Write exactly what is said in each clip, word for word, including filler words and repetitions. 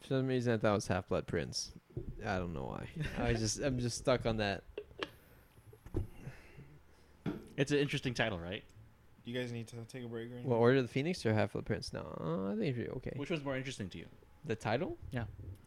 For some reason, I thought it was Half Blood Prince. I don't know why. I just I'm just stuck on that. It's an interesting title, right? You guys need to take a break. Right Well, Order of the Phoenix or Half Blood Prince? No, uh, I think you're okay. Which one's more interesting to you? The title? Yeah.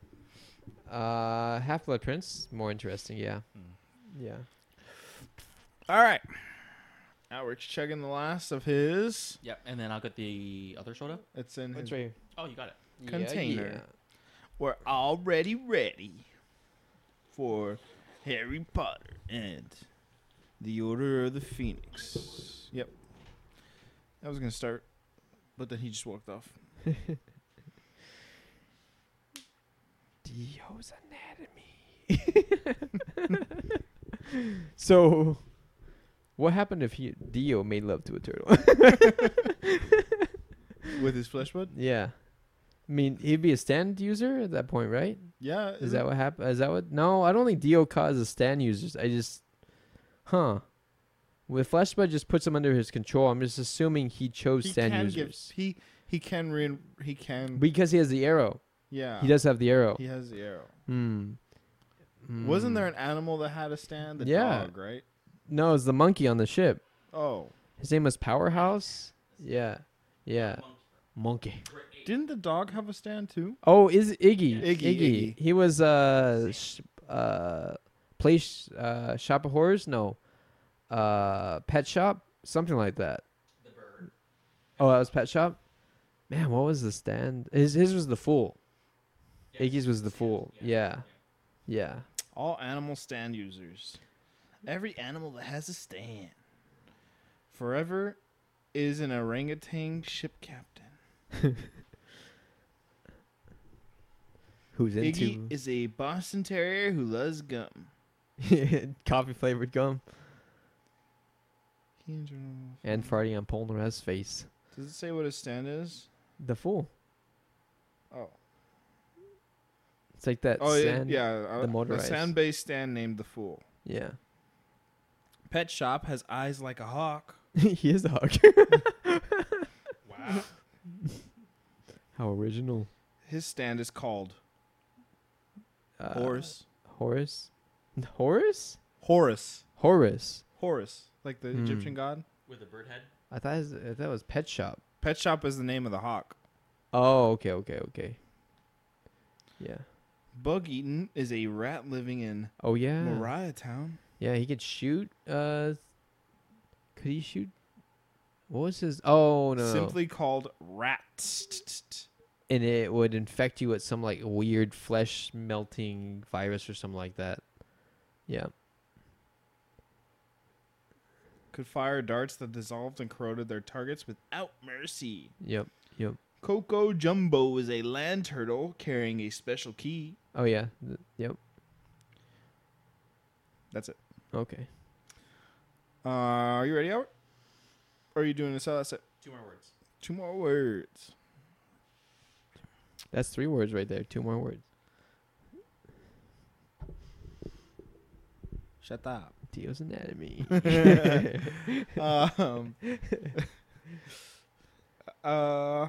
Uh, Half Blood Prince, more interesting. Yeah. Hmm. Yeah. All right. Now we're chugging the last of his. Yep. And then I'll get the other soda. It's in What's his right here? Oh, you got it. container. Yeah, We're already ready for Harry Potter and the Order of the Phoenix. Yep. I was going to start, but then he just walked off. Dio's anatomy. So, what happened if he Dio made love to a turtle? With his flesh bud? Yeah. I mean, he'd be a stand user at that point, right? Yeah. Is that what happened? Is that what? No, I don't think Dio causes stand users. I just, huh? With Fleshbud just puts him under his control. I'm just assuming he chose he stand can users give, he he can re- he can because he has the arrow. yeah He does have the arrow. he has the arrow. Hmm. Wasn't Hmm. there an animal that had a stand? The Yeah. dog, right? No, it's the monkey on the ship. Oh, His name was Powerhouse. Yeah, yeah, monkey. didn't the dog have a stand too? Oh, is Iggy. Iggy, Iggy. He was uh sh- uh place uh shop of horrors. No, uh pet shop, something like that. The bird. Oh, that was pet shop. Man, what was the stand? His his was the fool. Iggy's was the fool. Yeah, yeah. All animal stand users. Every animal that has a stand. Forever is an orangutan ship captain. Who's Iggy into is a Boston Terrier who loves gum. coffee flavored gum He enjoys- and farting on Polnareff's face? Does it say what his stand is? The fool. Oh. It's like that. Oh, yeah. sand. yeah uh, the a motorized. sand-based stand named the Fool. Yeah. Pet Shop has eyes like a hawk. He is a hawk. Wow. How original. His stand is called Uh, Horus. Horus. Horus. Horus. Horus. Horus. Like the Hmm. Egyptian god. With a bird head. I thought it was, I thought it was Pet Shop. Pet Shop is the name of the hawk. Oh, okay, okay, okay. Yeah. Bug Eaton is a rat living in Oh yeah. Mariah Town. Yeah, he could shoot. Uh, could he shoot? What was his? Oh no. Simply called Rat. And it would infect you with some like weird flesh melting virus or something like that. Yeah. Could fire darts that dissolved and corroded their targets without mercy. Yep. Yep. Coco Jumbo is a land turtle carrying a special key. Oh yeah. Th- Yep. That's it. Okay. Uh, are you ready, Albert? Or are you doing this? Oh, that's it. Two more words. Two more words. That's three words right there. Two more words. Shut up. Dio's anatomy. um, uh,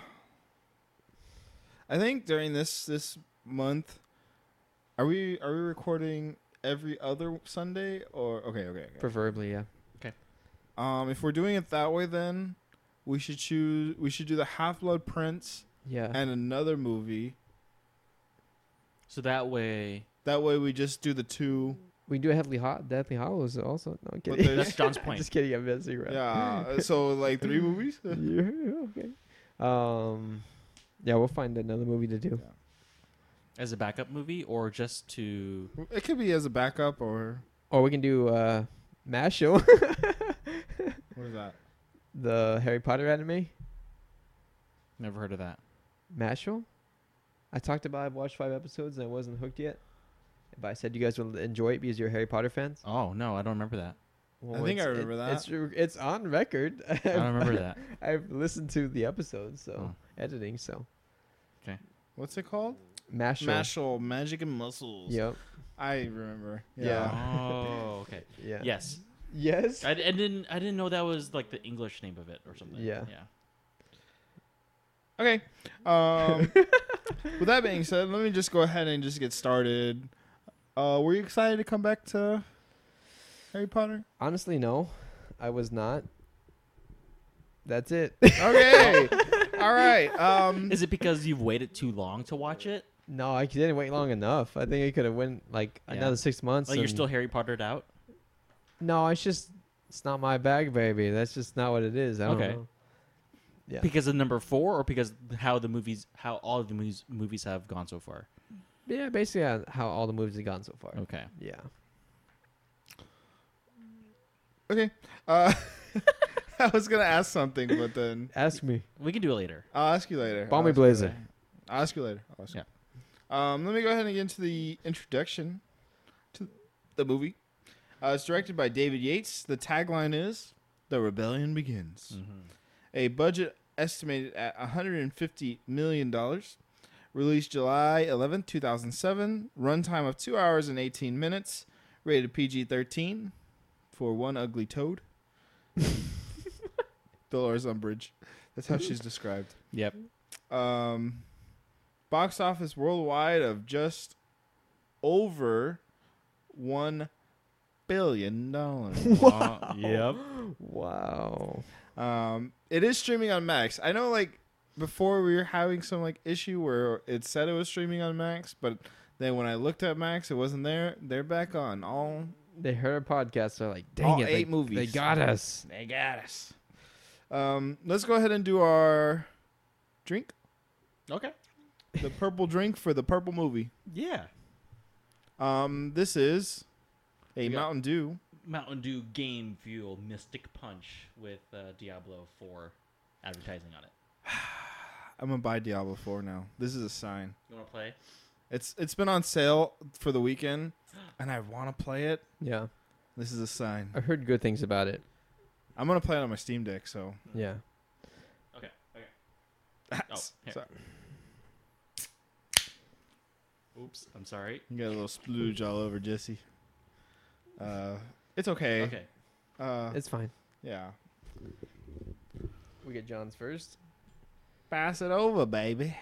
I think during this this month, are we are we recording every other Sunday or okay okay okay. Preferably, yeah. Um, if we're doing it that way, then we should choose. We should do the Half Blood Prince Yeah. and another movie. So that way, That way, we just do the two. We do Deathly, Ho- Deathly Hollows also. No, I'm But kidding. there's- that's John's point. Just kidding. I'm messing around. Yeah. So like three movies. Yeah, okay. Um, yeah, we'll find another movie to do. as a backup movie, or just to It could be as a backup or Or we can do uh, Masho, what is that? the Harry Potter anime. never heard of that. Masho. I talked about I've watched five episodes and I wasn't hooked yet. But I said you guys will enjoy it because you're Harry Potter fans. Oh no, I don't remember that. Well, I think I it's- remember it- that. It's it's on record. I don't remember that. I've listened to the episodes, so Oh. editing. So What's it called? Masho. Mashal, Magic and Muscles. Yep. I remember. Yeah. Oh, okay. Yeah. Yes, Yes. I, d- I didn't. I didn't know that was like the English name of it or something. Yeah. Yeah. Okay. Um, With that being said, let me just go ahead and just get started. Uh, were you excited to come back to Harry Potter? Honestly, no, I was not. That's it. Okay. All right. Um, Is it because you've waited too long to watch it? No, I didn't wait long enough. I think I could have went like Yeah. another six months. Like you're and- still Harry Pottered out? No, it's just it's not my bag, baby. That's just not what it is. I don't Okay. know. Yeah. Because of number four, or because how the movies, how all of the movies movies have gone so far? Yeah, basically uh, how all the movies have gone so far. Okay. Yeah. okay. Uh, I was gonna ask something, but then Ask me. We can do it later. I'll ask you later. Bomb I'll me ask you blazer. later. I'll ask you later. I'll ask you. Yeah. Um, let me go ahead and get into the introduction to the movie. Uh, it's directed by David Yates. The tagline is "The Rebellion Begins." Mm-hmm. A budget estimated at one hundred fifty million dollars. Released July eleventh, two thousand seven. Runtime of two hours and eighteen minutes. Rated P G thirteen for one ugly toad. Dolores Umbridge. That's how she's described. Yep. Um, box office worldwide of just over one billion dollars. Wow. Yep. Wow. Um, it is streaming on Max. I know, like before we were having some like issue where it said it was streaming on Max, but then when I looked at Max, it wasn't there. They're back on all. They heard our podcast. They're like, dang All it. eight they, movies. They got us. They got us. Um, let's go ahead and do our drink. Okay. The purple drink for the purple movie. Yeah. Um, this is a We got- Mountain Dew. Mountain Dew Game Fuel Mystic Punch with uh, Diablo four advertising on it. I'm gonna buy Diablo four now. This is a sign. You want to play? It's it's been on sale for the weekend, and I want to play it. Yeah. This is a sign. I heard good things about it. I'm gonna play it on my Steam Deck. So. Yeah. Okay. Okay. Oh, here. Sorry. Oops. I'm sorry. You got a little splooge all over Jesse. Uh, it's okay. Okay. Uh, It's fine. yeah. We get John's first. Pass it over, baby.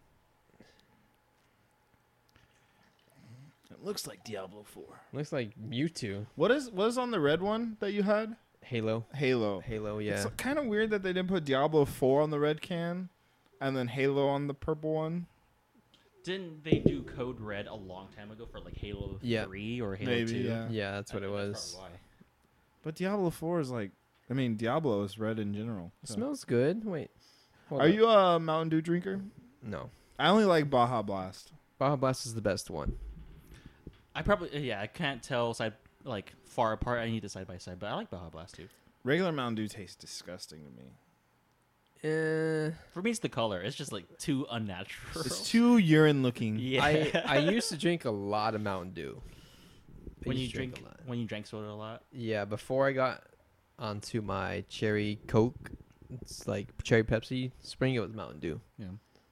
It looks like Diablo four. Looks like Mewtwo. What is what is on the red one that you had? Halo. Halo. Halo, yeah. It's kind of weird that they didn't put Diablo four on the red can, and then Halo on the purple one. Didn't they do Code Red a long time ago for like Halo Yeah. three or Halo Maybe, two? yeah. Yeah, that's I what it think was. that's probably why. But Diablo four is like, I mean, Diablo is red in general. It so. smells good. Wait. Hold Are up. you a Mountain Dew drinker? No. I only like Baja Blast. Baja Blast is the best one. I probably yeah. I can't tell side like far apart. I need to side by side, but I like Baja Blast too. Regular Mountain Dew tastes disgusting to me. Uh, For me, it's the color. It's just like too unnatural. It's too urine looking. yeah. I I used to drink a lot of Mountain Dew. I when you used to drink a lot. when you drank soda a lot. Yeah, before I got onto my cherry Coke, it's like cherry Pepsi. Spring it was Mountain Dew. Yeah.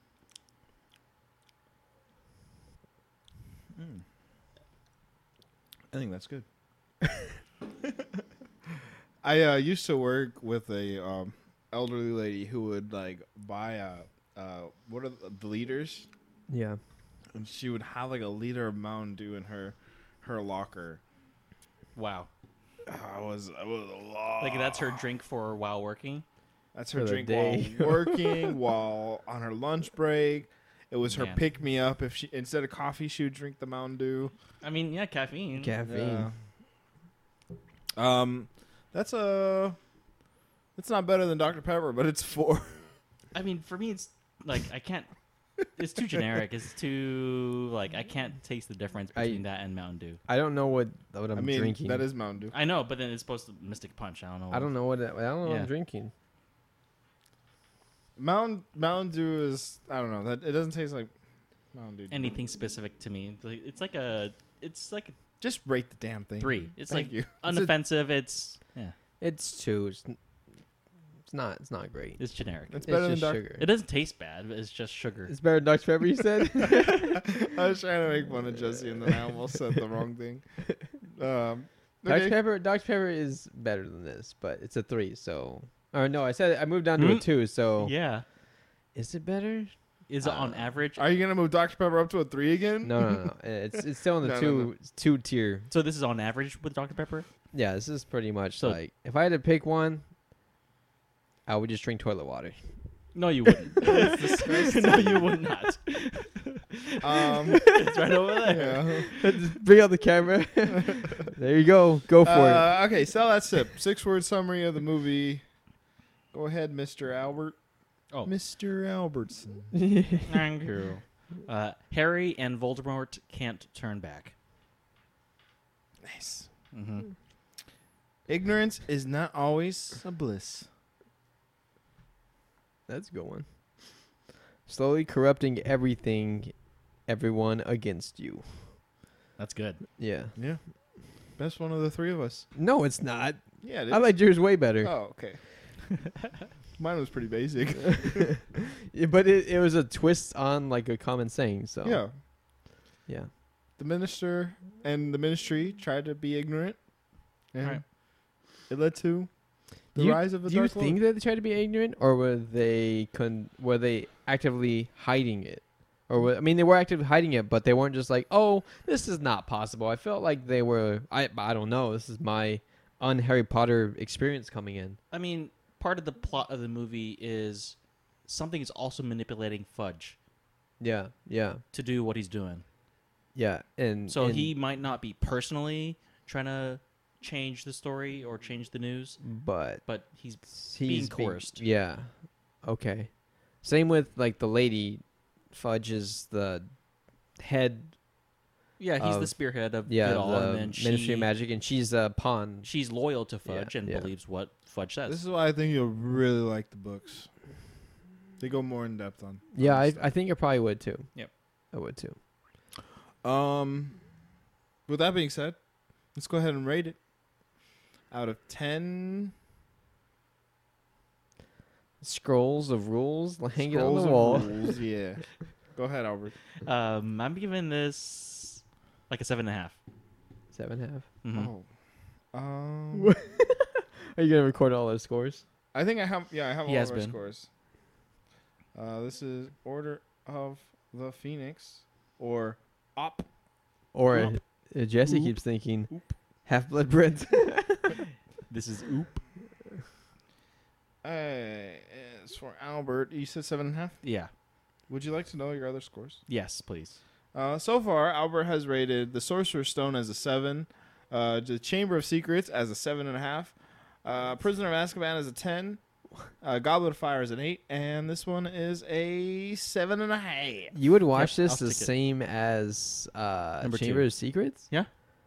Mm. I think that's good. I uh, used to work with a um, elderly lady who would like buy a uh, what are the, the liters, Yeah. and she would have like a liter of Mountain Dew in her her locker. Wow. I was I was a lot. Like that's her drink for while working. That's her For the drink day. while working, while on her lunch break. It was her Man. pick me up. If she instead of coffee, she would drink the Mountain Dew. I mean, yeah, caffeine. Caffeine. Yeah. Um, that's a. It's not better than Doctor Pepper, but it's four. I mean, for me, it's like I can't. It's too generic. It's too like I can't taste the difference I- between that and Mountain Dew. I don't know what what I'm I mean, drinking. that is Mountain Dew. I know, but then it's supposed to Mystic Punch. I don't know. I don't know what it, I don't know what Yeah. I'm drinking. Mountain Mountain Dew is. I don't know. That it doesn't taste like Mountain Dew. anything specific to me. Like, it's like a. It's like a Just rate the damn thing. three. It's Thank like you. unoffensive. It's yeah. It's two. It's, n- it's not. It's not great. It's generic. It's It's better than just Doc- sugar. It doesn't taste bad, but it's just sugar. It's better than Doctor Pepper. You said. I was trying to make fun of Jesse, and then I almost said the wrong thing. Um, Doctor okay. Pepper. Doctor Pepper is better than this, but it's a three. So, or no, I said I moved down to a Hmm? two. So, Yeah. is it better? Is it on Uh, average? Are you gonna move Doctor Pepper up to a three again? No, no, no. It's it's still in the No, no, two no. two tier. So this is on average with Doctor Pepper? Yeah, this is pretty much So- like if I had to pick one, I would just drink toilet water. No, you wouldn't. no, you would not. Um, It's right over there. yeah. Just bring out the camera. There you go. Go for Uh, okay, sell that sip. Six word summary of the movie. Go ahead, Mister Albert. Oh, Mister Albertson. it. thank you. Uh, Harry and Voldemort can't turn back. Nice. Mm-hmm. Ignorance is not always a bliss. That's a good one. Slowly corrupting everything, everyone against you. That's good. Yeah. Yeah. Best one of the three of us. No, it's not. Yeah, it I is. like yours way better. Oh, okay. Mine was pretty basic. Yeah, but it, it was a twist on like a common saying. So Yeah. yeah. The minister and the ministry tried to be ignorant. And Right. it led to the Do you- rise of the Do you Dark think Lord. that they tried to be ignorant, or were they con- were they actively hiding it? Or were, I mean, they were actively hiding it, but they weren't just like, "Oh, this is not possible." I felt like they were. I I don't know. This is my un Harry Potter experience coming in. I mean, part of the plot of the movie is something is also manipulating Fudge Yeah, yeah, to do what he's doing. yeah. And So and- he might not be personally trying to change the story or change the news, but but he's he's coerced. yeah. Okay. Same with like the lady. Fudge is the head. yeah he's the Of- spearhead of Yeah, it all, the and then Ministry she, of Magic, and she's a pawn. she's loyal to Fudge Yeah, and yeah. believes what Fudge says. This is why I think you'll really like the books. They go more in depth on. Yeah, on I this I think I probably would too. Yep. I would too. stuff. Um, with that being said, let's go ahead and rate it. Out of ten Scrolls of rules hanging on scrolls the of wall. rules, yeah. Go ahead, Albert. Um, I'm giving this like a seven and a half. Seven and a half. Mhm. Oh, um, Are you gonna record all those scores? I think I have. Yeah, I have He all has of our been. scores. Uh, this is Order of the Phoenix, or Op. Or Oop. uh, Jesse Oop. keeps thinking Half Blood Prince. This is oop. Uh, as for Albert, you said seven and a half. Yeah. Would you like to know your other scores? Yes, please. Uh, so far, Albert has rated the Sorcerer's Stone as a seven, uh, the Chamber of Secrets as a seven and a half, uh, Prisoner of Azkaban as a ten, uh, Goblet of Fire as an eight, and this one is a seven and a half. You would watch Yep, this I'll the stick it. same as uh, Number Chamber two. of Secrets? Yeah.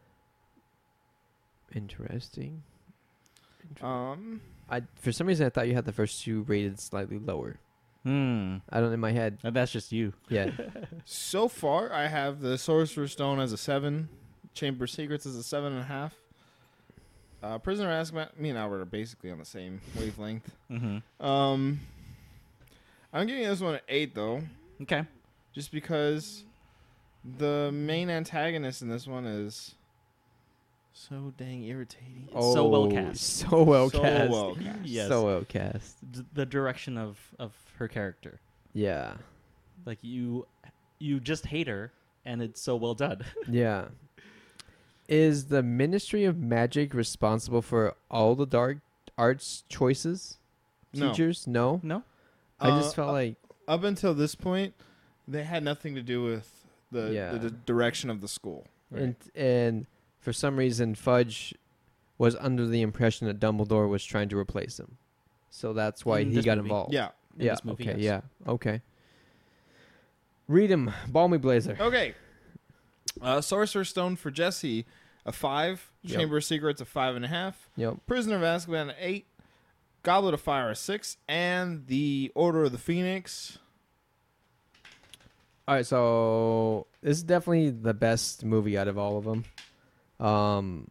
Interesting. Inter- Um, I for some reason I thought you had the first two rated slightly lower. Hmm. I don't in my head. And that's just you. Yeah. so far, I have the Sorcerer's Stone as a seven, Chamber of Secrets as a seven and a half. Uh, Prisoner of Azkaban, me and Albert are basically on the same wavelength. Mm-hmm. Um, I'm giving this one an eight though. Okay. Just because the main antagonist in this one is so dang irritating. So well Oh, cast. So well So cast. well cast. Yes. So well cast. D- the direction of, of her character. Yeah. Like you you just hate her and it's so well done. Yeah. Is the Ministry of Magic responsible for all the dark arts choices? No. Teachers? No. No? I just Uh, felt up- like Up until this point, they had nothing to do with the, Yeah. the, d- direction of the school. and and for some reason Fudge was under the impression that Dumbledore was trying to replace him. So that's why In he this got movie. involved. Yeah. In Yeah. this movie, okay. yes. Yeah. Okay. Read him, Balmy Blazer. Okay. Uh, Sorcerer's Stone for Jesse, a five. Yep. Chamber of Secrets, a five and a half. Yep. Prisoner of Azkaban, an eight. Goblet of Fire, a six. And the Order of the Phoenix. All right, so this is definitely the best movie out of all of them. Um,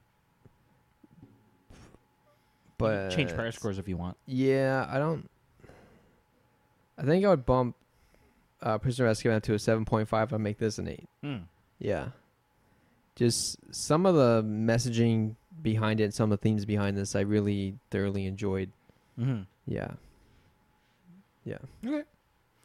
but Change prior scores if you want. Yeah, I don't. I think I would bump uh, Prisoner of Azkaban to a seven point five and make this an eight. Hmm. Yeah, just some of the messaging behind it, some of the themes behind this, I really thoroughly enjoyed. Mm-hmm. Yeah, yeah. Okay.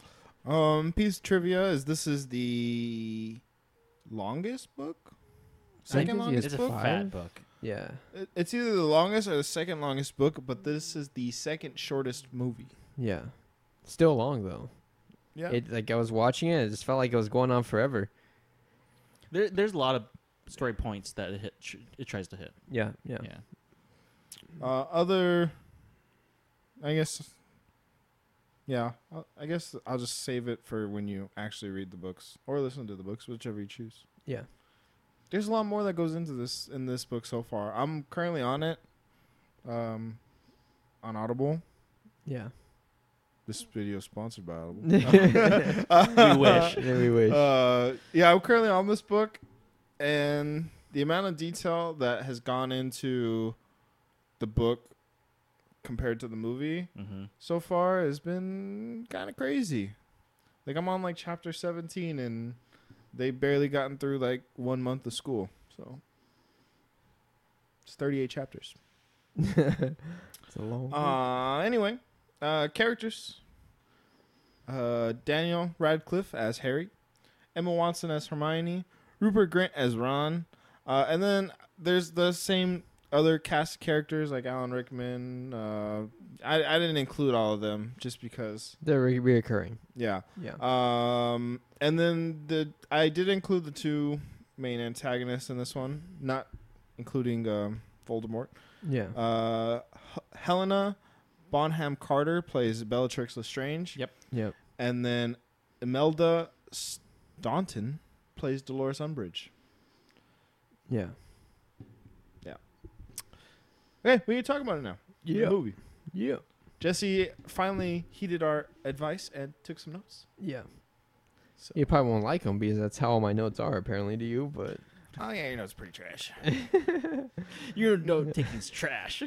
Um, piece of trivia is this is the longest book, second think longest It's a book. five. fat book. Yeah. It- It's either the longest or the second longest book, but this is the second shortest movie. Yeah. Still long though. Yeah. It like I was watching it, it just felt like it was going on forever. There, there's a lot of story points that it hit. Tr- it tries to hit. Yeah, yeah. Yeah. Uh, other, I guess. Yeah, I'll- I guess I'll just save it for when you actually read the books or listen to the books, whichever you choose. Yeah. There's a lot more that goes into this in this book so far. I'm currently on it, um, on Audible. Yeah. This video is sponsored by Audible. We wish. Yeah, we wish. Uh, yeah, I'm currently on this book, and the amount of detail that has gone into the book compared to the movie Mm-hmm. so far has been kind of crazy. Like I'm on like chapter seventeen, and they barely gotten through like one month of school. So it's thirty-eight chapters. It's a long. Uh, anyway, uh, characters. Uh, Daniel Radcliffe as Harry, Emma Watson as Hermione, Rupert Grint as Ron, uh, and then there's the same other cast of characters like Alan Rickman. Uh, I I didn't include all of them just because. They're re- reoccurring. Yeah. Yeah. Um, and then the I did include the two main antagonists in this one, not including um, Voldemort. yeah. Uh, H- Helena Bonham Carter plays Bellatrix Lestrange. Yep. Yep. And then Imelda Staunton plays Dolores Umbridge. Yeah. Okay, we can talk about it now. Yeah. The movie. Yeah. Jesse finally heeded our advice and took some notes. Yeah. So. You probably won't like them because that's how all my notes are apparently to you, but Oh yeah, your notes pretty trash. Your note taking's trash.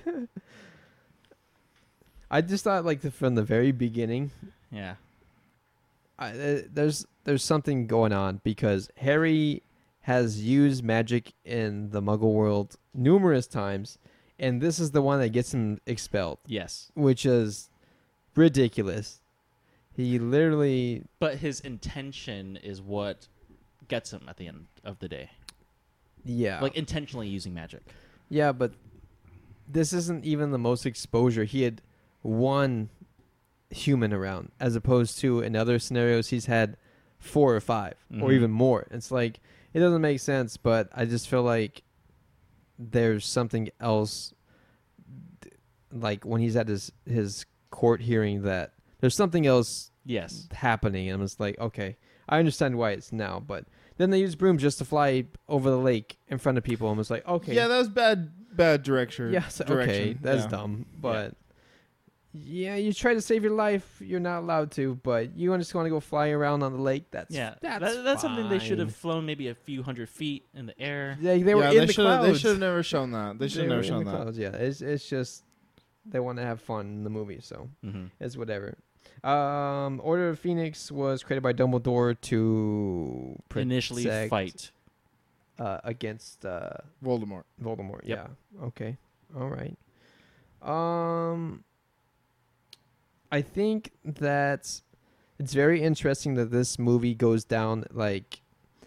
I just thought like the, from the very beginning, Yeah. I, uh, there's there's something going on because Harry has used magic in the Muggle world numerous times, and this is the one that gets him expelled, Yes. which is ridiculous. He literally, But his intention is what gets him at the end of the day. yeah, Like intentionally using magic. yeah, but this isn't even the most exposure. He had one human around, as opposed to in other scenarios he's had four or five or Mhm. even more. It's like it doesn't make sense, but I just feel like there's something else, th- like when he's at his his court hearing, that there's something else Yes. happening, and I'm just like, okay, I understand why it's now, but then they use broom just to fly over the lake in front of people, and was like, okay, Yeah, that was bad bad direction. yes, okay, direction. that's Yeah. dumb, but. Yeah, you try to save your life, you're not allowed to, but you just want to go fly around on the lake. That's Yeah. that's That- that's something they should fine. have flown maybe a few hundred feet in the air. They, they were yeah, in they the should've- They clouds. should have never shown that. They should have were never in shown the that. clouds, yeah, it's it's just they want to have fun in the movie, so Mm-hmm. it's whatever. Um, Order of Phoenix was created by Dumbledore to Initially protect, fight. uh, against uh, Voldemort. Voldemort. Yep. Yeah. Okay. All right. Um, I think that it's very interesting that this movie goes down like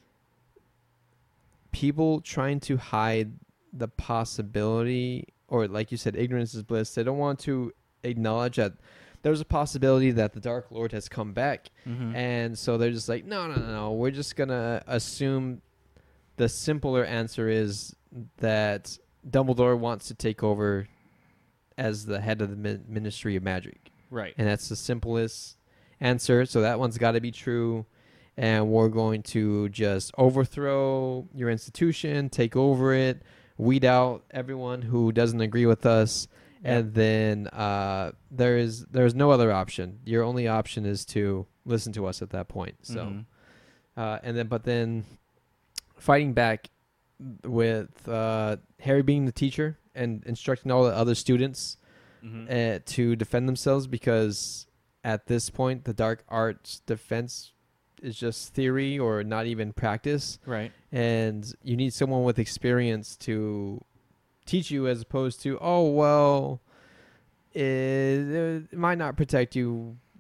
people trying to hide the possibility, or like you said, ignorance is bliss. They don't want to acknowledge that there's a possibility that the Dark Lord has come back. Mm-hmm. And so they're just like, no, no, no, no. We're just going to assume the simpler answer is that Dumbledore wants to take over as the head of the min- Ministry of Magic. Right. And that's the simplest answer. So that one's got to be true. And we're going to just overthrow your institution, take over it, weed out everyone who doesn't agree with us. And then uh, there is there's no other option. Your only option is to listen to us at that point. So, Mhm. uh, and then but then fighting back with uh, Harry being the teacher and instructing all the other students Mhm. uh, to defend themselves, because at this point the dark arts defense is just theory or not even practice, Right. and you need someone with experience to teach you, as opposed to, oh well, it, it might not protect you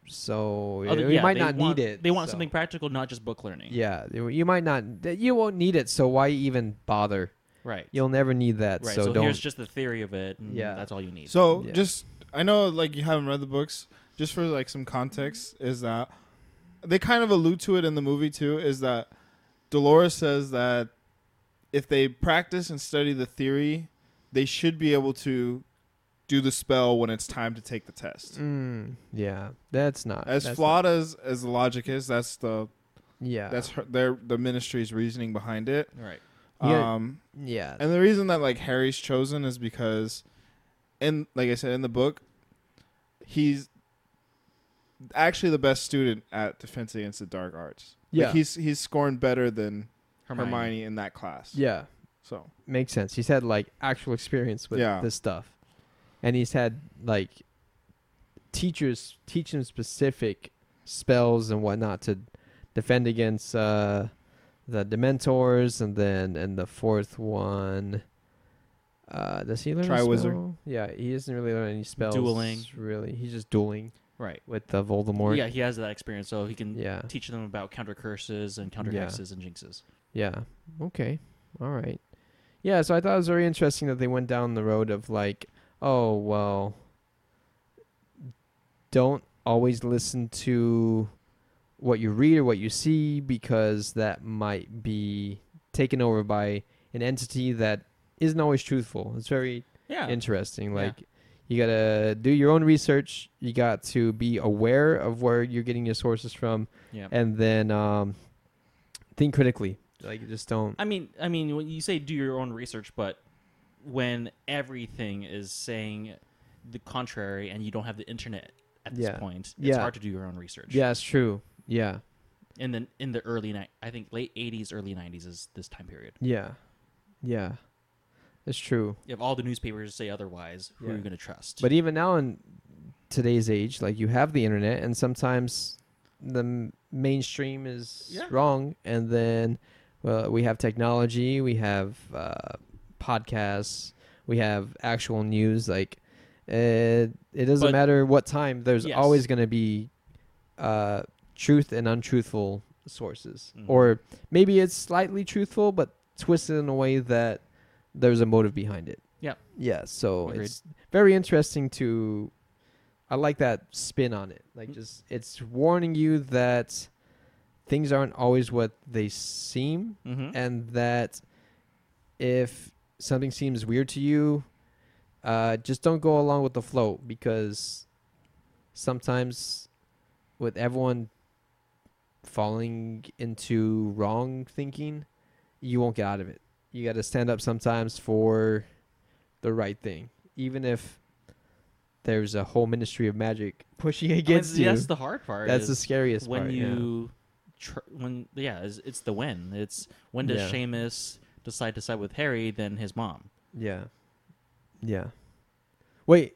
so Other- you yeah, might they not want- need it. They want so. something practical, not just book learning. Yeah, you you might not. You won't need it. So why even bother? Right. You'll never need that. right. So, So, don't. here's just the theory of it. And Yeah. That's all you need. So Yeah. just I know like you haven't read the books. Just for like some context, is that they kind of allude to it in the movie too. Is that Dolores says that if they practice and study the theory, they should be able to do the spell when it's time to take the test. Mm, yeah, that's not As that's flawed as as the logic is, that's the Not, yeah, that's her, their the ministry's reasoning behind it. right. Yeah. Um, yeah. and the reason that like Harry's chosen is because, in like I said in the book, he's actually the best student at Defense Against the Dark Arts. Yeah. Like he's he's scoring better than Hermione. Hermione, in that class. yeah, So makes sense. He's had like actual experience with Yeah. this stuff, and he's had like teachers teach him specific spells and whatnot to defend against uh, the Dementors, and then and the fourth one. Uh, does he learn a Triwizard. spell? Yeah, he doesn't really learn any spells. Dueling. Really, he's just dueling Right. with uh, Voldemort. Yeah, he has that experience, so he can Yeah. teach them about counter curses and counter Yeah. hexes and jinxes. Yeah. Okay. All right. Yeah, so I thought it was very interesting that they went down the road of like, oh, well, don't always listen to what you read or what you see, because that might be taken over by an entity that isn't always truthful. It's very Yeah. interesting. Yeah. Like, you got to do your own research. You got to be aware of where you're getting your sources from, yeah. and then um, think critically. Like, just don't. I mean, I mean, when you say do your own research, but when everything is saying the contrary, and you don't have the internet at this Yeah. point, it's Yeah. hard to do your own research. Yeah, it's true. Yeah. In the in the early ni- I think late eighties, early nineties is this time period. Yeah. Yeah. It's true. If all the newspapers say otherwise, who Yeah. are you going to trust? But even now in today's age, like, you have the internet, and sometimes the m- mainstream is Yeah. wrong, and then well, we have technology, we have uh, podcasts, we have actual news. Like, uh, it doesn't But- matter what time. There's Yes. always going to be uh, truth and untruthful sources, Mhm. or maybe it's slightly truthful but twisted in a way that there's a motive behind it. Yep. Yeah. So Agreed. it's very interesting to. I like that spin on it. Like, Mm. just it's warning you that things aren't always what they seem, Mhm. and that if something seems weird to you, uh, just don't go along with the flow, because sometimes with everyone falling into wrong thinking, you won't get out of it. You got to stand up sometimes for the right thing, even if there's a whole ministry of magic pushing I mean, against you. That's the hard part. That's is the scariest when part. yeah. you tr- when yeah, it's, it's the when. It's when does Yeah. Seamus decide to side with Harry than his mom? Yeah. Yeah. Wait.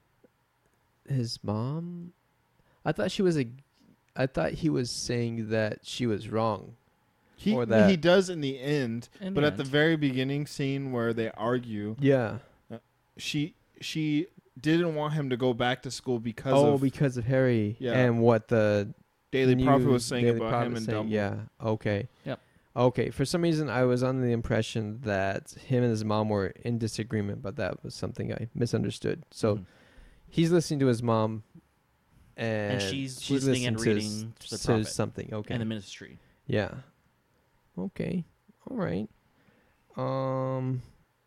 His mom? I thought she was a. I thought he was saying that she was wrong. he Or that- he does in the end, In but the at the end. very beginning scene where they argue, Yeah. she she didn't want him to go back to school because Oh, of because of Harry Yeah. and what the Daily new Prophet was saying Daily about Prophet him was and saying. Dumbledore. Yeah. Okay. Yep. Okay. For some reason, I was under the impression that him and his mom were in disagreement, but that was something I misunderstood. So Mhm. he's listening to his mom, and, And she's listening and listening reading to, the to prophet something. Okay. and the ministry. Yeah. Okay. All right. Um.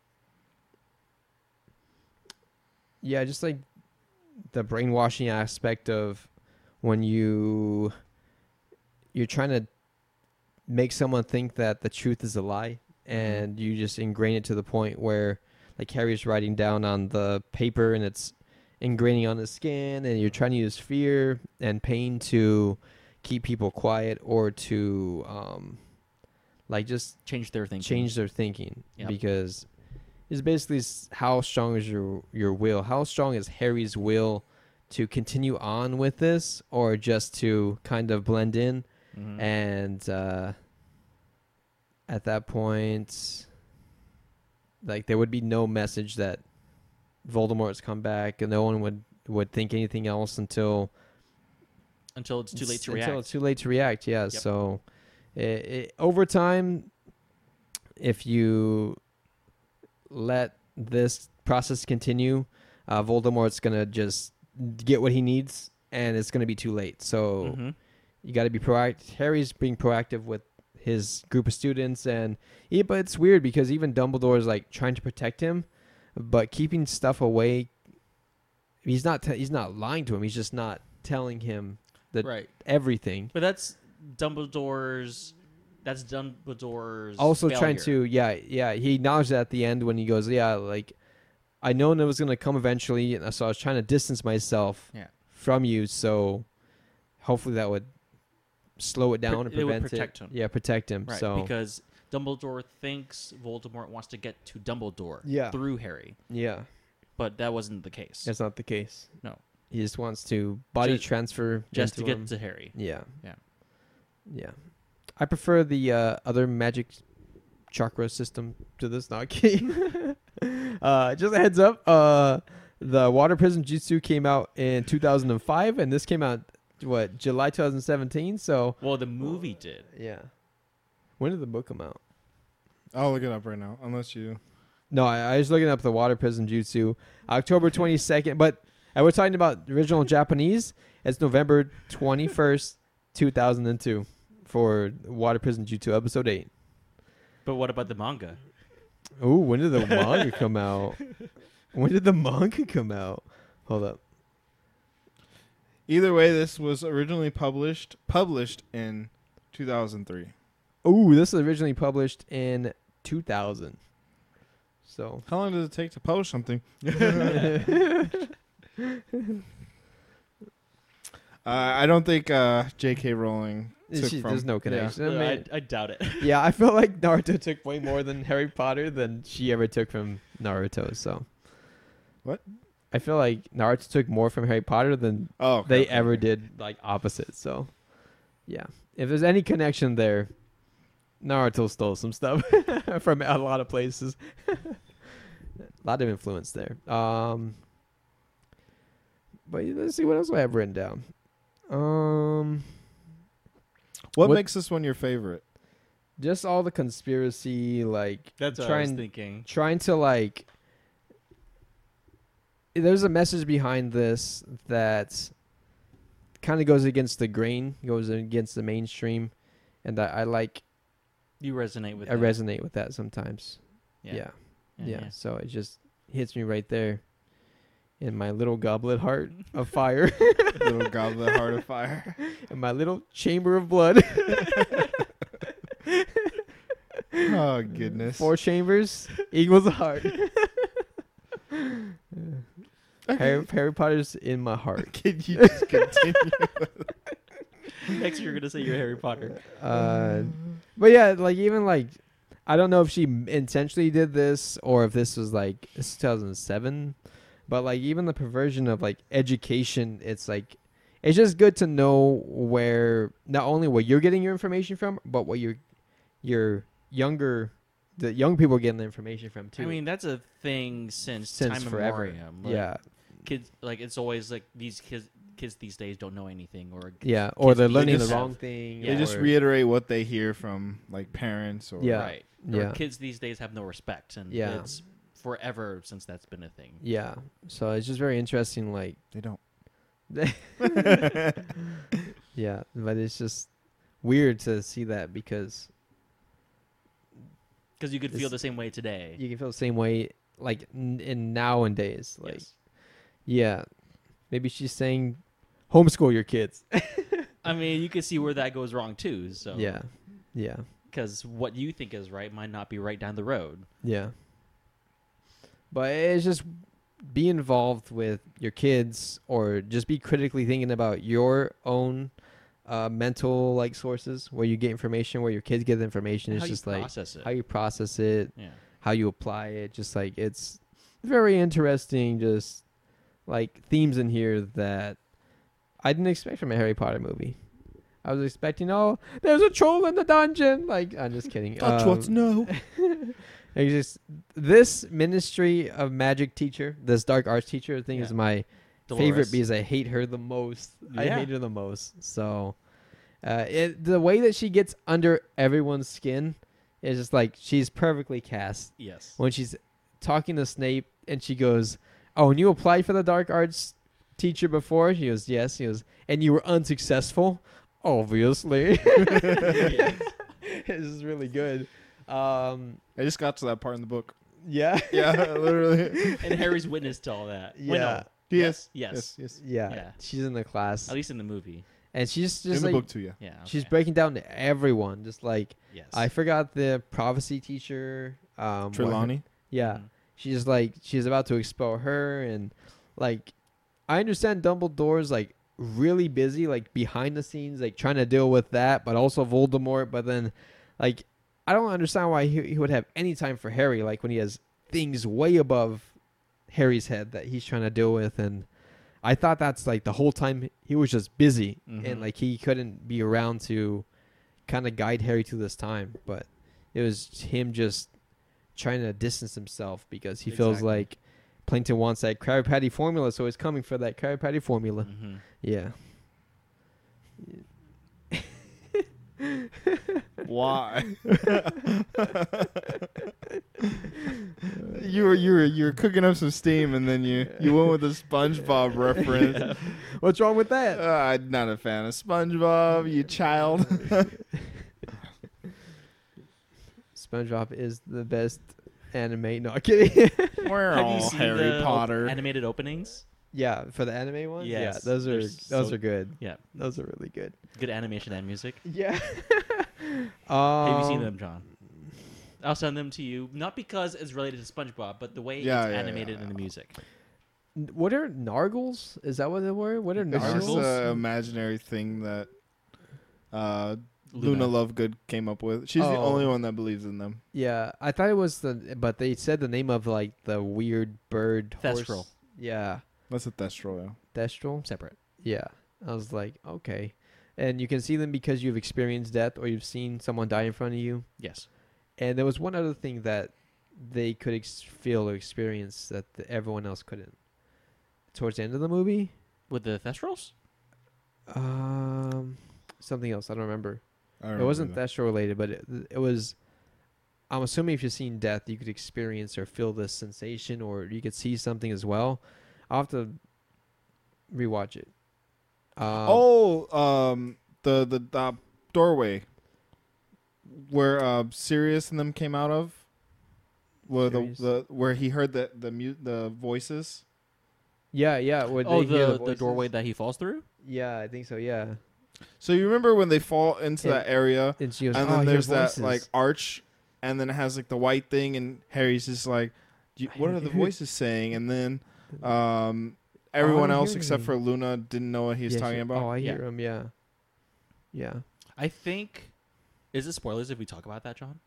Yeah, just like the brainwashing aspect of when you you're trying to make someone think that the truth is a lie, and you just ingrain it to the point where, like, Harry's writing down on the paper and it's ingraining on his skin, and you're trying to use fear and pain to keep people quiet, or to um like just Change their thinking. change their thinking. Yep. Because it's basically s- how strong is your your will, how strong is Harry's will to continue on with this, or just to kind of blend in. Mhm. And uh at that point, like, there would be no message that Voldemort's come back, and no one would would think anything else until until it's too late to until react. it's too late to react. Yeah. Yep. So, it, it, over time, if you let this process continue, uh, Voldemort's gonna just get what he needs, and it's gonna be too late. So Mhm. you got to be proactive. Harry's being proactive with his group of students, and yeah, but it's weird because even Dumbledore's like trying to protect him, but keeping stuff away. He's not. T- he's not lying to him. He's just not telling him that Right. everything. But that's Dumbledore's. That's Dumbledore's. Also trying failure. to, yeah, yeah. He acknowledged that at the end when he goes, yeah, like I know it was gonna come eventually, and so I was trying to distance myself Yeah. from you. So hopefully that would slow it down Pro- and it would prevent protect it. him. Yeah, protect him. Right. So Because Dumbledore thinks Voldemort wants to get to Dumbledore Yeah. through Harry, yeah, but that wasn't the case. that's not the case. No. He just wants to body Just- transfer Just to into get him. to Harry. Yeah. Yeah. Yeah. I prefer the uh, other magic chakra system to this. Not kidding. uh, just a heads up. Uh, the Water Prism Jutsu came out in two thousand five, and this came out what July twenty seventeen. So Well, the movie did. yeah. When did the book come out? I'll look it up right now, unless you. No, I, I was looking up the Water Prism Jutsu. October twenty second, but I was talking about the original Japanese. It's November twenty first, two thousand and two. For Water Prison Jutsu episode eight. But what about the manga? Ooh, when did the manga come out? When did the manga come out? Hold up. Either way, this was originally published published in two thousand three. Ooh, this was originally published in two thousand. So. How long does it take to publish something? Uh, I don't think uh, J K. Rowling took She, from. there's no yeah. connection. I I, mean, I doubt it. yeah, I feel like Naruto took way more than Harry Potter than she ever took from Naruto. So. What? I feel like Naruto took more from Harry Potter than Oh, okay, they okay, ever okay. did, like opposite. So, yeah, if there's any connection there, Naruto stole some stuff from a lot of places. A lot of influence there. Um, but let's see what else I have written down. Um, What, What- makes this one your favorite? just all the conspiracy, like That's what I was trying thinking. trying to like. There's a message behind this that kind of goes against the grain, goes against the mainstream, and I, I like. You resonate with I that. resonate with that sometimes. Yeah. Yeah. Yeah, Yeah. yeah. So it just hits me right there in my little goblet heart of fire, Little goblet heart of fire. in my little chamber of blood. Oh goodness. Four chambers equals a heart. Harry, Harry Potter's in my heart. Can you just continue? Next, you're gonna say you're Harry Potter. Uh, but yeah, like even like I don't know if she intentionally did this or if this was like this is two thousand seven, but like even the perversion of like education, it's like it's just good to know where not only where you're getting your information from, but what your your younger the young people are getting the information from too. I mean, that's a thing since, since time forever. memoriam. Like, yeah, kids like it's always like these kids kids these days don't know anything or yeah, or kids they're these learning the days wrong have- thing. Yeah. They just or- reiterate what they hear from like parents or Yeah. right. Yeah. Or kids these days have no respect, and Yeah. it's forever since that's been a thing. Yeah, so it's just very interesting. Like. they don't. Yeah, but it's just weird to see that because Because you could feel It's- the same way today. you can feel the same way like n- in nowadays. Like, Yes. yeah, maybe she's saying homeschool your kids. I mean, you can see where that goes wrong too. So Yeah, yeah, because what you think is right might not be right down the road. yeah. But it's just be involved with your kids, or just be critically thinking about your own uh, mental like sources where you get information, where your kids get the information. It's How just you like process it. how you process it, yeah. how you apply it. Just like it's very interesting, just like themes in here that I didn't expect from a Harry Potter movie. I was expecting, oh, there's a troll in the dungeon. Like, I'm just kidding. That's Um, what's no. it's just this Ministry of Magic teacher, this dark arts teacher, I think is Yeah. my favorite Dolores. because I hate her the most. I Yeah. hate her the most. So, uh, it the way that she gets under everyone's skin is just like she's perfectly cast. Yes. When she's talking to Snape and she goes, "Oh, and you applied for the dark arts teacher before?" She goes, "Yes." He goes, "And you were unsuccessful?" Obviously. This is really good. Um, I just got to that part in the book. yeah. Yeah, literally. And Harry's witness to all that. Wait, Yeah. no. Yes. Yes. Yes. Yes. Yeah. Yeah. She's in the class. At least in the movie. And she's In just the like book too. Yeah. Yeah. she's okay. breaking down to everyone. Just like Yes. I forgot the prophecy teacher. Um, what her- Trelawney. Yeah. Mhm. She's like she's about to expel her, and like I understand Dumbledore's like really busy, like behind the scenes, like trying to deal with that, but also Voldemort. But then, like, I don't understand why he, he would have any time for Harry, like when he has things way above Harry's head that he's trying to deal with. And I thought that's like the whole time he was just busy, Mhm. and like he couldn't be around to kind of guide Harry through this time. But it was him just trying to distance himself because he feels Exactly. like Plankton wants that Krabby Patty formula, so he's coming for that Krabby Patty formula. Mhm. Yeah. Why? you were you were you were cooking up some steam, and then you you went with the SpongeBob reference. What's wrong with that? Uh, I'm not a fan of SpongeBob, you child. SpongeBob is the best anime. No, I'm kidding. We're Have you all seen Harry the Potter. animated openings? Yeah, for the anime ones. Yes, yeah, those are they're those so- are good. Yeah. Those are really good. Good animation and music. Yeah. Have you seen Um, them, John? I'll send them to you. Not because it's related to SpongeBob, but the way Yeah, it's yeah, animated yeah. in the music. What are Nargles? Is that what they were? What are It's just Nargles? an imaginary thing that uh, Luna. Luna Lovegood came up with. She's the Oh. only one that believes in them. Yeah, I thought it was the, but they said the name of like the weird bird. horse. Thestral. Yeah, That's a Thestral. Yeah. Thestral. Separate. Yeah, I was like, okay, and you can see them because you've experienced death or you've seen someone die in front of you. Yes. And there was one other thing that they could ex- feel or experience that the, everyone else couldn't. Towards the end of the movie, With the Thestrals? um, something else I don't remember. I don't It wasn't remember Thestral related, but it, it was. I'm assuming if you've seen death, you could experience or feel this sensation, or you could see something as well. I'll have to rewatch it. Um, oh, um, the the, the doorway where uh, Sirius and them came out of, where the, Sirius? the where he heard the the mute the voices. yeah, yeah. Would Oh, they hear the, the, voices? doorway that he falls through? Yeah, I think so. Yeah, So you remember when they fall into Yeah. that area, and she goes, and "Oh, I then hear there's that voices." like arch, and then it has like the white thing, and Harry's just like, "Do you- I "What hear- are the hear- voices saying?" And then um, everyone I else hear except them. for Luna didn't know what he was Yeah, talking she- about. Oh, I Yeah. hear him. Yeah, yeah. I think. Is it spoilers if we talk about that, John?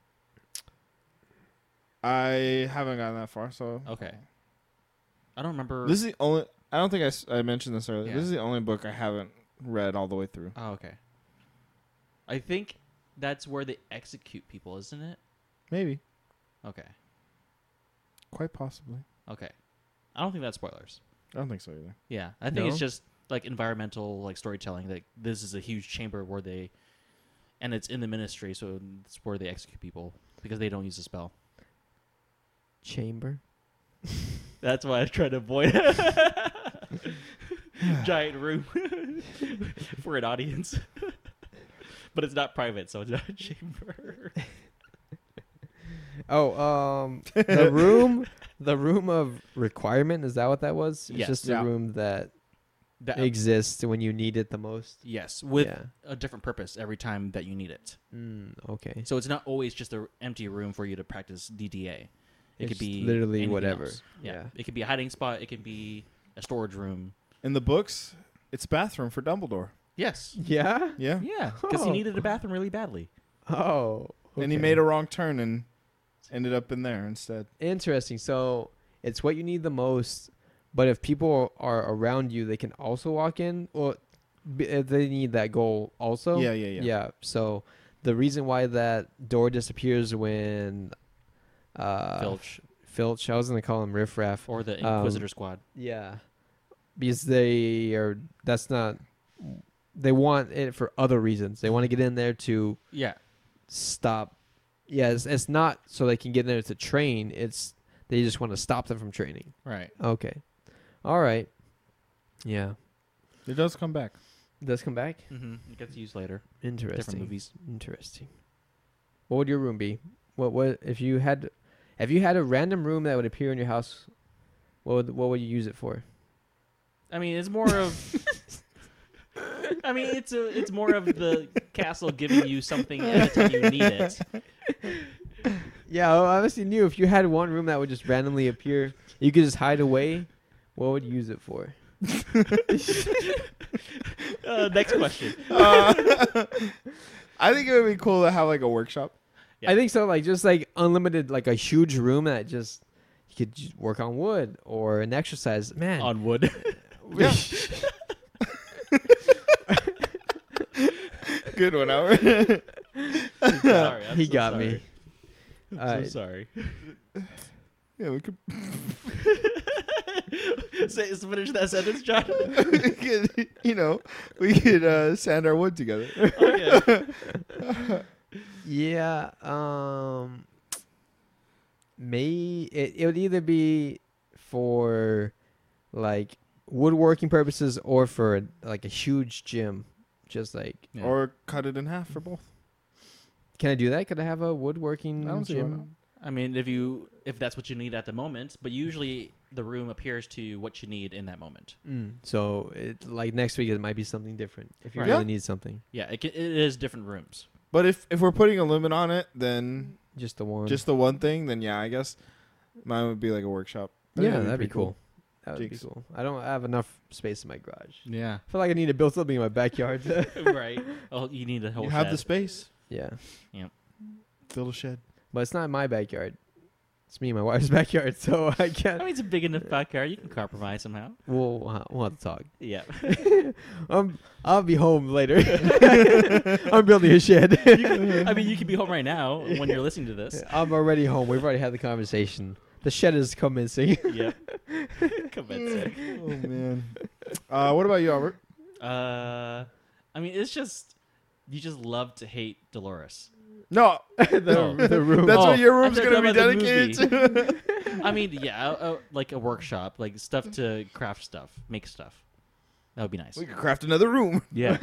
I haven't gotten that far, so Okay. I don't remember. this is the only. I don't think I, s- I mentioned this earlier. Yeah. This is the only book I haven't read all the way through. Oh, okay. I think that's where they execute people, isn't it? Maybe, Okay. quite possibly. Okay. I don't think that's spoilers. I don't think so either. Yeah, I think it's No? just like environmental, like storytelling. Like this is a huge chamber where they, and it's in the Ministry, so it's where they execute people because they don't use the spell. Chamber. That's why I try to avoid giant room for an audience, but it's not private, so it's not a chamber. Oh, um, the room, the room of requirement. Is that what that was? It's Yes. just a Yeah. room that That, exists when you need it the most. yes, with Yeah. a different purpose every time that you need it. Mm, okay. So it's not always just an empty room for you to practice D D A. It It's could be literally anything whatever. else. Yeah. Yeah. It could be a hiding spot. It can be a storage room. In the books, it's a bathroom for Dumbledore. Yes. Yeah. Yeah, Yeah, because he Oh. needed a bathroom really badly. Oh. and he okay. made a wrong turn and ended up in there instead. Interesting. So it's what you need the most, but if people are around you, they can also walk in. Or b- if they need that goal also. Yeah, yeah, yeah. Yeah. So the reason why that door disappears when uh, Filch Filch, I was gonna call him Riff Raff. or the um, Inquisitor Squad. Yeah. because they are. That's not. They want it for other reasons. They want to get in there to Yeah. stop. Yeah, it's, it's not so they can get in there to train. It's they just want to stop them from training. Right. Okay. All right. Yeah. It does come back. It does come back? Mm-hmm. It gets used later. Interesting. Different movies. Interesting. What would your room be? What what if you had if you had a random room that would appear in your house, what would what would you use it for? I mean, it's more of. I mean, it's a, it's more of the castle giving you something at the time you need it. Yeah, I obviously knew if you had one room that would just randomly appear, you could just hide away, what would you use it for? Uh, next question. Uh, I think it would be cool to have like a workshop. Yeah. I think so, like just like unlimited, like a huge room that just you could just work on wood or an exercise. Man, On wood. Yeah. Good one, Howard. Sorry, I'm he so got sorry. me. I'm Alright. so sorry. Yeah, we could. Say, just finish that sentence, John. we could, you know, we could uh, sand our wood together. Okay. Yeah, um, may it, it would either be for like woodworking purposes or for like a huge gym. Just like, Yeah. Or cut it in half for both. can I do that? Could I have a woodworking I don't see why not. gym? I mean, if you if that's what you need at the moment, but usually the room appears to what you need in that moment. Mm. So it like next week it might be something different if you Right. really Yeah. need something. Yeah, it, ca- it is different rooms. But if if we're putting a limit on it, then Just the one. just the one thing, then yeah, I guess mine would be like a workshop. I think yeah, that'd be pretty cool. That would be Jinx. cool. I don't have enough space in my garage. Yeah. I feel like I need to build something in my backyard. Right. Oh, you need a whole You have the shed. space. Yeah, Build a shed. but it's not my backyard. It's me and my wife's backyard, so I can't. I mean, it's a big enough backyard. You can compromise somehow. We'll we'll ha- we'll have to talk. Yeah. um, I'll be home later. I'm building a shed. I mean, you could be home right now when you're listening to this. I'm already home. We've already had the conversation. The shed is commencing. Yep. Commencing. Oh man. Uh, what about you, Albert? Uh, I mean, it's just you just love to hate Dolores. No, the, Oh. the room. that's Oh, what your I room's thought gonna be about the dedicated to. I mean, yeah, uh, uh, like a workshop, like stuff to craft stuff, make stuff. That would be nice. We could craft another room. Yeah.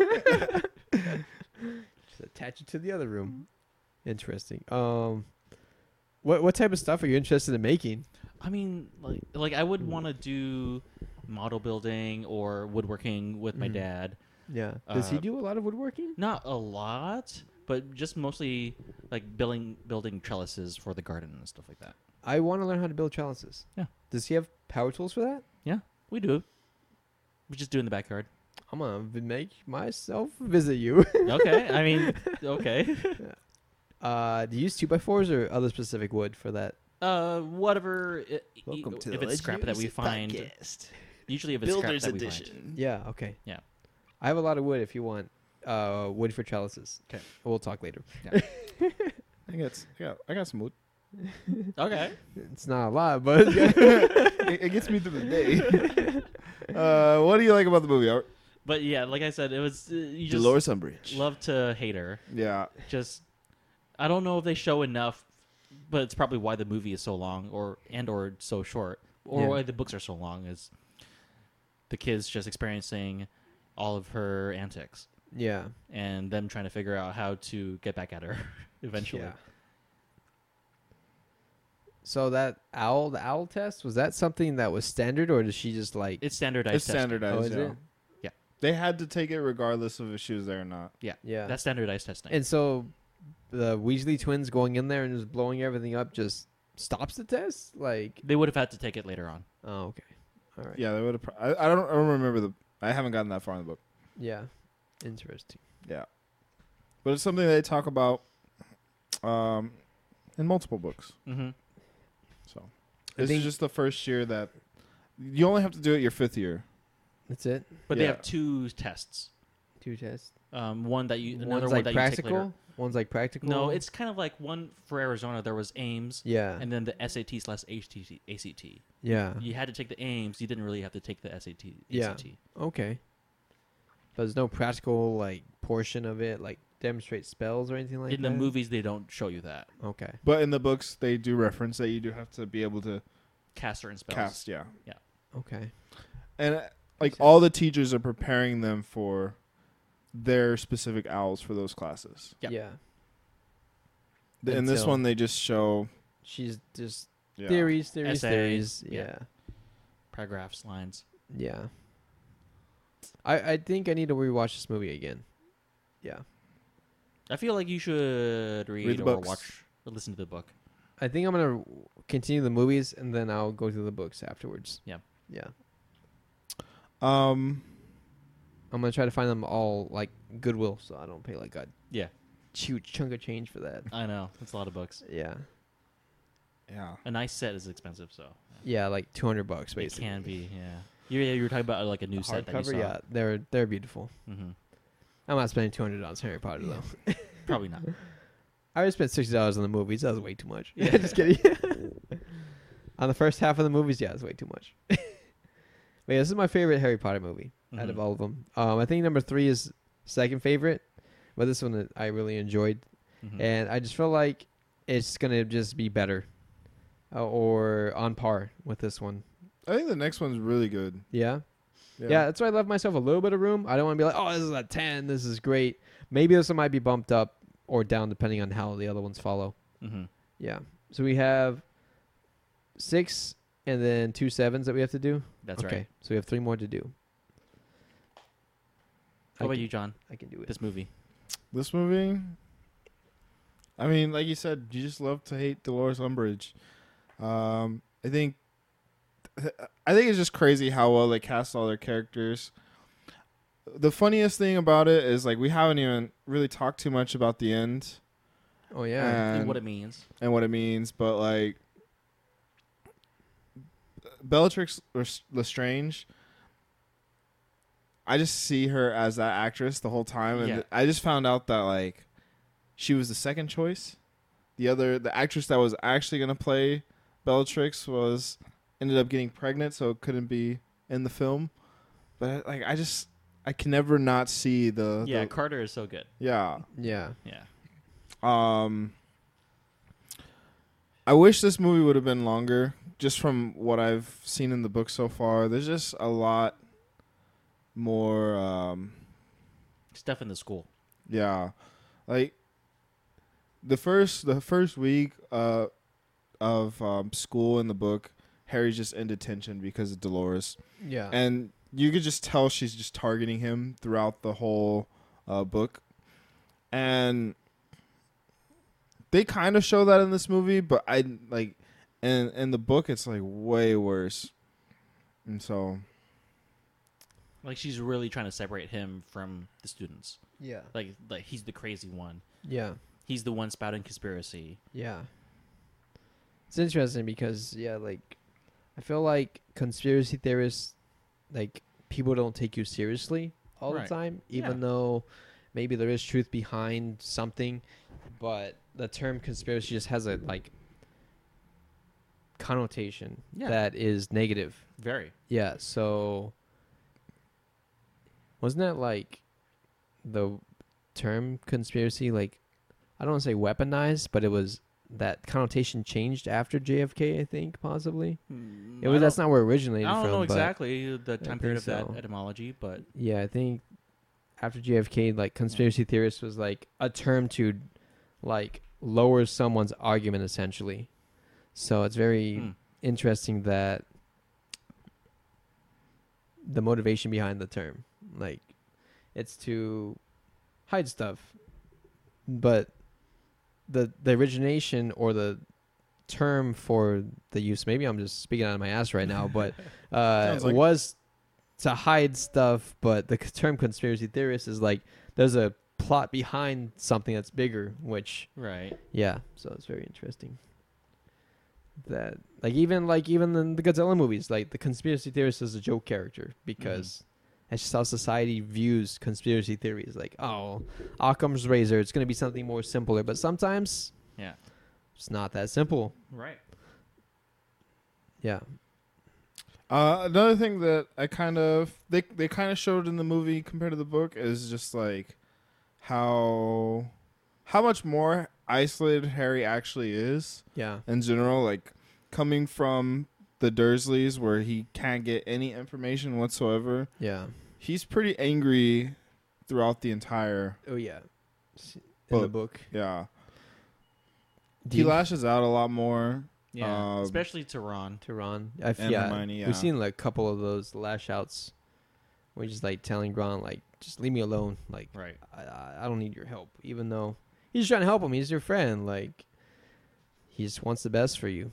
Just attach it to the other room. Interesting. Um, what what type of stuff are you interested in making? I mean, like, like I would want to do model building or woodworking with my Mhm. dad. Yeah. Does he Uh, do a lot of woodworking? Not a lot, but just mostly like building building trellises for the garden and stuff like that. I want to learn how to build trellises. Yeah. Does he have power tools for that? We do. We just do in the backyard. I'm gonna v- make myself visit you. Okay. I mean, okay. Uh, do you use two by fours or other specific wood for that? Uh, whatever. i- i- if it's scrap that we find, usually if it's Builder's scrap that we edition. find. Yeah. Okay. Yeah. I have a lot of wood if you want. Uh, wood for trellises. 'Kay. We'll talk later. I got, I got, I got some wood. Okay. It's not a lot, but it, it gets me through the day. uh, what do you like about the movie, Albert? But yeah, like I said, it was uh, you just Dolores Umbridge. love to hate her. Yeah. Just I don't know if they show enough, but it's probably why the movie is so long, or and or so short, or Yeah. why the books are so long. Is the kids just experiencing all of her antics yeah. and them trying to figure out how to get back at her eventually. Yeah. So that owl, the owl test, was that something that was standard, or does she just like? It's standardized. It's testing. standardized. Oh, is yeah. it? Yeah. They had to take it regardless of if she was there or not. Yeah. Yeah. That's standardized testing. And so, the Weasley twins going in there and just blowing everything up just stops the test. Like, they would have had to take it later on. oh, okay, all right. Yeah, they would have. Pro- I, I don't. I don't remember the. I haven't gotten that far in the book. Yeah. Interesting. Yeah, but it's something they talk about, um, in multiple books. Mm-hmm. So I this think- is just the first year that you only have to do it your fifth year. That's it. But they Yeah. have two tests. Two tests. Um, one that you another One's one like that you take later. practical. One's like practical. No, it's kind of like one for Arizona. There was Ames, yeah, and then the S A T slash A C T. yeah. You had to take the Ames. You didn't really have to take the S A T. Yeah. A C T. Okay. But there's no practical like portion of it, like demonstrate spells or anything like In that. the movies, they don't show you that. Okay. But in the books, they do reference that you do have to be able to Cast certain spells. cast. Yeah, Okay. and uh, like Makes all the teachers are preparing them for their specific owls for those classes. Yep. Yeah. Th- In this Until- one, they just show She's just yeah. theories, theories, Essay, theories. yeah. Yeah. Paragraphs, lines. Yeah. I I think I need to rewatch this movie again. Yeah. I feel like you should read, the or books. watch or listen to the book. I think I'm gonna continue the movies and then I'll go through the books afterwards. Yeah. Yeah. Um, I'm gonna try to find them all like Goodwill, so I don't pay like a Yeah, huge chunk of change for that. I know. It's a lot of books. Yeah. yeah. A nice set is expensive, so Yeah, like two hundred bucks it basically. can be. Yeah. You, yeah, you were talking about uh, like a new set that you Hardcover, saw. yeah, they're they're beautiful. hmm I'm not spending two hundred dollars on Harry Potter though. Probably not. I already spent sixty dollars on the movies. That was way too much. Yeah. Just kidding. On the first half of the movies, yeah, it's way too much. But yeah, this is my favorite Harry Potter movie out of Mhm. all of them. Um, I think number three is second favorite, but this one I really enjoyed, Mhm. and I just feel like it's gonna just be better, uh, or on par with this one. I think the next one's really good. Yeah. Yeah, that's why I left myself a little bit of room. I don't want to be like, oh, this is a ten. This is great. Maybe this one might be bumped up or down depending on how the other ones follow. Mhm. Yeah. So we have six and then two sevens that we have to do. That's okay. right. So we have three more to do. What I about can- you, John? I can do it. This movie. This movie, I mean, like you said, you just love to hate Dolores Umbridge. Um, I think, I think it's just crazy how well they cast all their characters. The funniest thing about it is like we haven't even really talked too much about the end Oh yeah. And And- what it means. and what it means, but like Bellatrix Les- Lestrange, I just see her as that actress the whole time, and Yeah. I just found out that like she was the second choice. The other, the actress that was actually gonna play Bellatrix was ended up getting pregnant, so it couldn't be in the film. But like, I just I can never not see the Yeah, the- Carter is so good. yeah. Yeah. Yeah. Um, I wish this movie would have been longer. Just from what I've seen in the book so far, there's just a lot more. Um, Stuff in the school. yeah, like the first the first week uh, of um, school in the book, Harry's just in detention because of Dolores, Yeah. and you could just tell she's just targeting him throughout the whole uh, book, and they kind of show that in this movie, but I like, in in the book it's like way worse, and so Like she's really trying to separate him from the students. yeah. Like like he's the crazy one. Yeah. He's the one spouting conspiracy. Yeah. It's interesting because yeah, like I feel like conspiracy theorists, like people don't take you seriously all Right. the time, even Yeah. though maybe there is truth behind something, but the term conspiracy just has a like connotation Yeah. that is negative. Very. Yeah, so wasn't that like the term conspiracy like I don't want to say weaponized, but it was that connotation changed after J F K, I think, possibly. It was that's not where it originated I don't from. know but exactly the time think period of that so. etymology, but yeah, I think after J F K, like conspiracy theorist was like a term to like lower someone's argument essentially. So it's very hmm. interesting that the motivation behind the term, like it's to hide stuff, but the the origination or the term for the use, maybe I'm just speaking out of my ass right now, but uh Sounds like- was to hide stuff, but the c- term conspiracy theorist is like there's a plot behind something that's bigger, which right. yeah, so it's very interesting. That like even like even in the Godzilla movies, like the conspiracy theorist is a joke character because That's just how society views conspiracy theories. Like, oh, Occam's razor, it's going to be something more simpler. But sometimes Yeah. it's not that simple. Right. Yeah. Uh, another thing that I kind of they they kind of showed in the movie compared to the book is just like how how much more isolated Harry actually is Yeah. in general. Like coming from the Dursleys, where he can't get any information whatsoever. Yeah. He's pretty angry throughout the entire. Oh, yeah. In the book. Yeah, Do he you- lashes out a lot more. Yeah. Um, Especially to Ron. to Ron. I've, And yeah, Hermione, yeah. we've seen like a couple of those lash outs. We're just like telling Ron, like, just leave me alone. Like, Right. I, I I don't need your help. Even though he's trying to help him, he's your friend. Like, he just wants the best for you.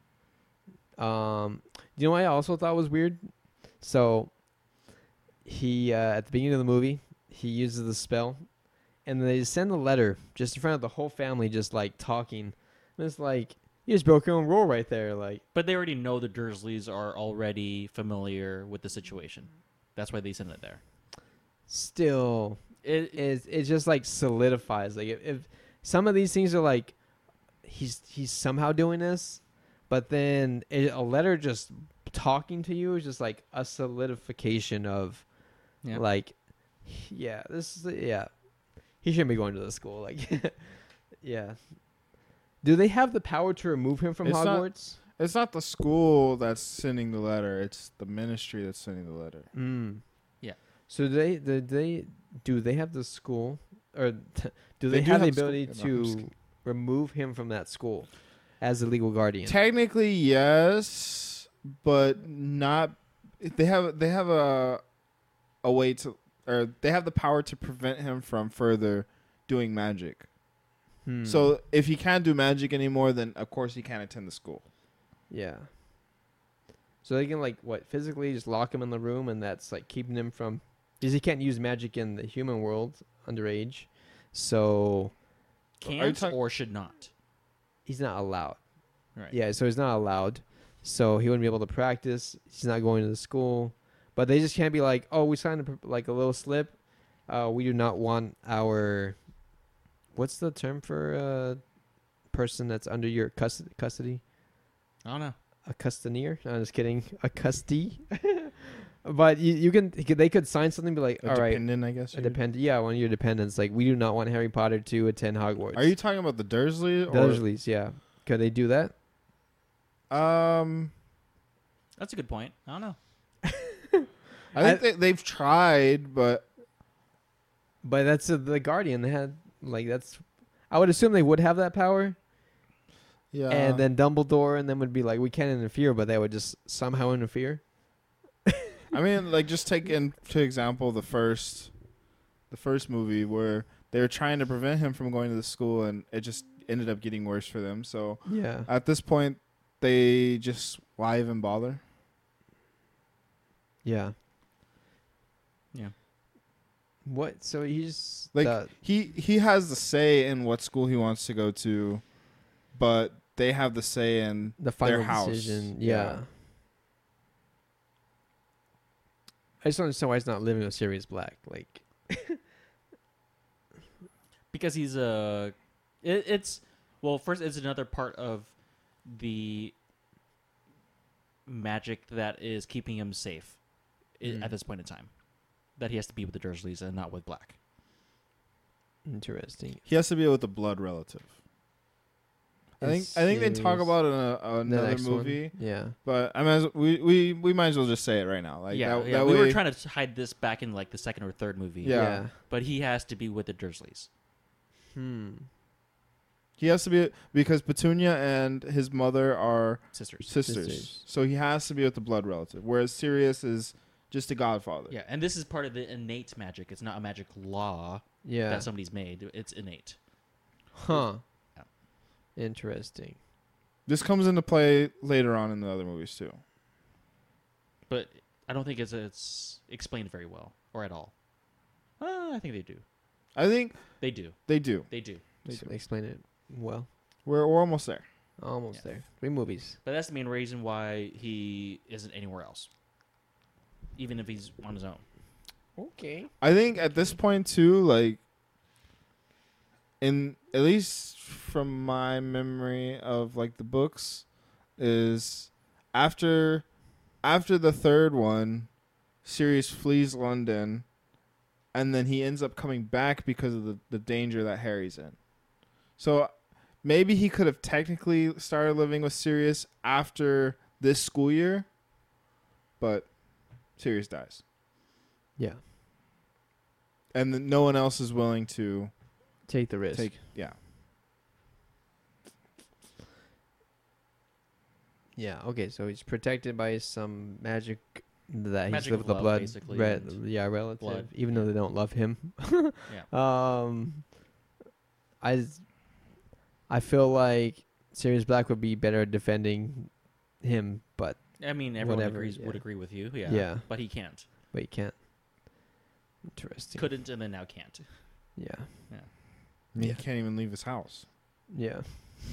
Um, you know what I also thought was weird? So, he uh, at the beginning of the movie, he uses the spell, and they send a letter just in front of the whole family, just like talking. And it's like, you just broke your own rule right there. Like, But they already know the Dursleys are already familiar with the situation. That's why they send it there. still, It, it it just like solidifies. Like, if, if some of these things are like, he's he's somehow doing this, but then it, a letter just talking to you is just like a solidification of, yeah. like, yeah, this is yeah, he shouldn't be going to the school. Like, yeah. Do they have the power to remove him from It's not- Hogwarts? It's not the school that's sending the letter; it's the ministry that's sending the letter. Mm. Yeah. So do they do they do they have the school, or t- do they, They do have, have the the school. ability Yeah, no, I'm just to kidding. remove him from that school as a legal guardian? Technically, yes, but not. They have they have a a way to, or they have the power to prevent him from further doing magic. Hmm. So if he can't do magic anymore, then of course he can't attend the school. yeah. So they can like what physically just lock him in the room, and that's like keeping him from, because he can't use magic in the human world underage, so Are you Can't talk- or should not. he's not allowed. Right. Yeah, so he's not allowed. So he wouldn't be able to practice. He's not going to the school. But they just can't be like, oh, we signed a, like a little slip. Uh, we do not want our, what's the term for a person that's under your custody? custody? I don't know. A custoneer? No, I'm just kidding. A custody. But you, you can, they could sign something, be like, A all right, dependent, I guess. a you- depend, yeah, one of your dependents. Like, we do not want Harry Potter to attend Hogwarts. Are you talking about the Dursley? Or, Dursleys? Yeah. Could they do that? Um, That's a good point. I don't know. I think they, they've tried, but But that's uh, the Guardian. They had like that's. I would assume they would have that power, yeah. and then Dumbledore and them would be like, we can't interfere, but they would just somehow interfere. I mean, like, just take into example the first, the first movie where they were trying to prevent him from going to the school, and it just ended up getting worse for them. So Yeah. at this point, they just why even bother? Yeah. Yeah. What? So he's Like, the, He he has the say in what school he wants to go to, but they have the say in the final their house. decision. Yeah. Yeah. I just don't understand why he's not living with Sirius Black. Like, Because he's a. It, it's well. First, it's another part of the magic that is keeping him safe i- Mm. at this point in time. That he has to be with the Dursleys and not with Black. interesting. He has to be with a blood relative. I think Is I think they talk Sirius- about it in a, the another next one? movie, Yeah. but I mean, we, we we might as well just say it right now. Like yeah, that, yeah. that we way, were trying to hide this back in like the second or third movie. Yeah. But he has to be with the Dursleys. Hmm. he has to be because Petunia and his mother are Sisters. sisters, Sisters. so he has to be with the blood relative. Whereas Sirius is just a godfather. Yeah, and this is part of the innate magic. It's not a magic law Yeah. that somebody's made. It's innate. Huh. Yeah. Interesting. This comes into play later on in the other movies too. But I don't think it's it's explained very well or at all. Uh, I think they do. I think They do. they do. They do. They Just do. explain it well. We're we're almost there. Almost Yeah. there. Three movies. But that's the main reason why he isn't anywhere else. Even if he's on his own. Okay. I think at this point too, like, in at least from my memory of like the books, is after after the third one, Sirius flees London, and then he ends up coming back because of the, the danger that Harry's in. So maybe he could have technically started living with Sirius after this school year, but Sirius dies. Yeah. And then no one else is willing to Take the risk. take. Yeah. Yeah. Okay. So he's protected by some magic that he's Magic lived with the love, blood. basically, Re- and yeah, relative. blood, Even though they don't love him. Yeah. Um, I, I feel like Sirius Black would be better at defending him, but I mean, everyone Whatever, agrees yeah. would agree with you. Yeah. Yeah. But he can't. but he can't. Interesting. Couldn't and then now can't. Yeah. Yeah. I mean, Yeah. he can't even leave his house. Yeah.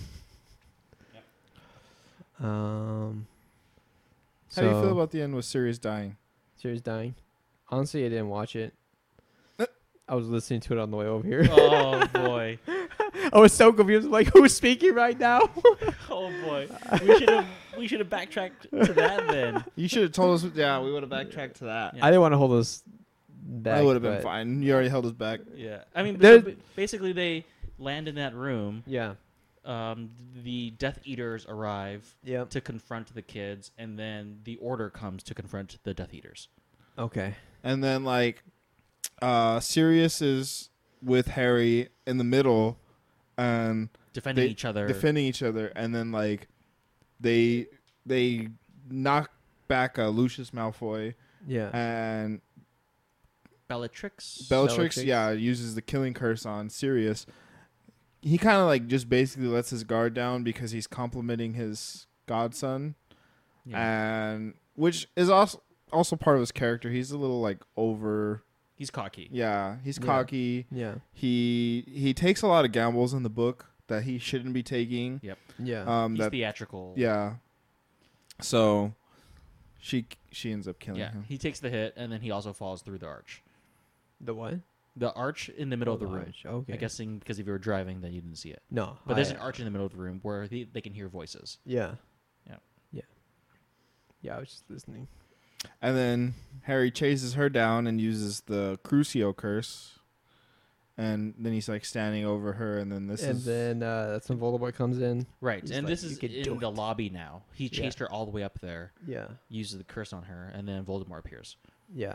Um. How do you so- feel about the end with Sirius dying? Sirius dying? Honestly, I didn't watch it. I was listening to it on the way over here. Oh boy. I was so confused. I'm like, who's speaking right now? Oh boy. We should have we should have backtracked to that then. You should have told us. Yeah, we would have backtracked to that. Yeah. I didn't want to hold us back. That would have been but- fine. You already held us back. Yeah. I mean, There- so ba- basically they land in that room. Yeah. Um, the Death Eaters arrive Yep. to confront the kids, and then the Order comes to confront the Death Eaters. Okay. And then like, uh, Sirius is with Harry in the middle, and Defending They- each other. defending each other, and then like, they they knock back uh, Lucius Malfoy, Yeah. and Bellatrix. Bellatrix, Bellatrix. yeah, uses the killing curse on Sirius. He kind of like just basically lets his guard down because he's complimenting his godson, Yeah. and which is also also part of his character. He's a little like over, He's cocky. yeah, he's Yeah. cocky. yeah. He he takes a lot of gambles in the book that he shouldn't be taking. Yeah. Um, He's that theatrical. yeah. So, she she ends up killing Yeah. him. He takes the hit, and then he also falls through the arch. the what? The arch in the middle of the room. arch, Okay. I'm guessing because if you were driving, then you didn't see it. No. But there's I- an arch in the middle of the room where they, they can hear voices. Yeah. Yeah. Yeah. Yeah. I was just listening. And then Harry chases her down and uses the Crucio curse. And then he's like standing over her, and then this and is then uh, that's when Voldemort comes in. Right. He's and like, this "You is can do in the it." lobby now. He Yeah. chased her all the way up there, Yeah. uses the curse on her, and then Voldemort appears. Yeah.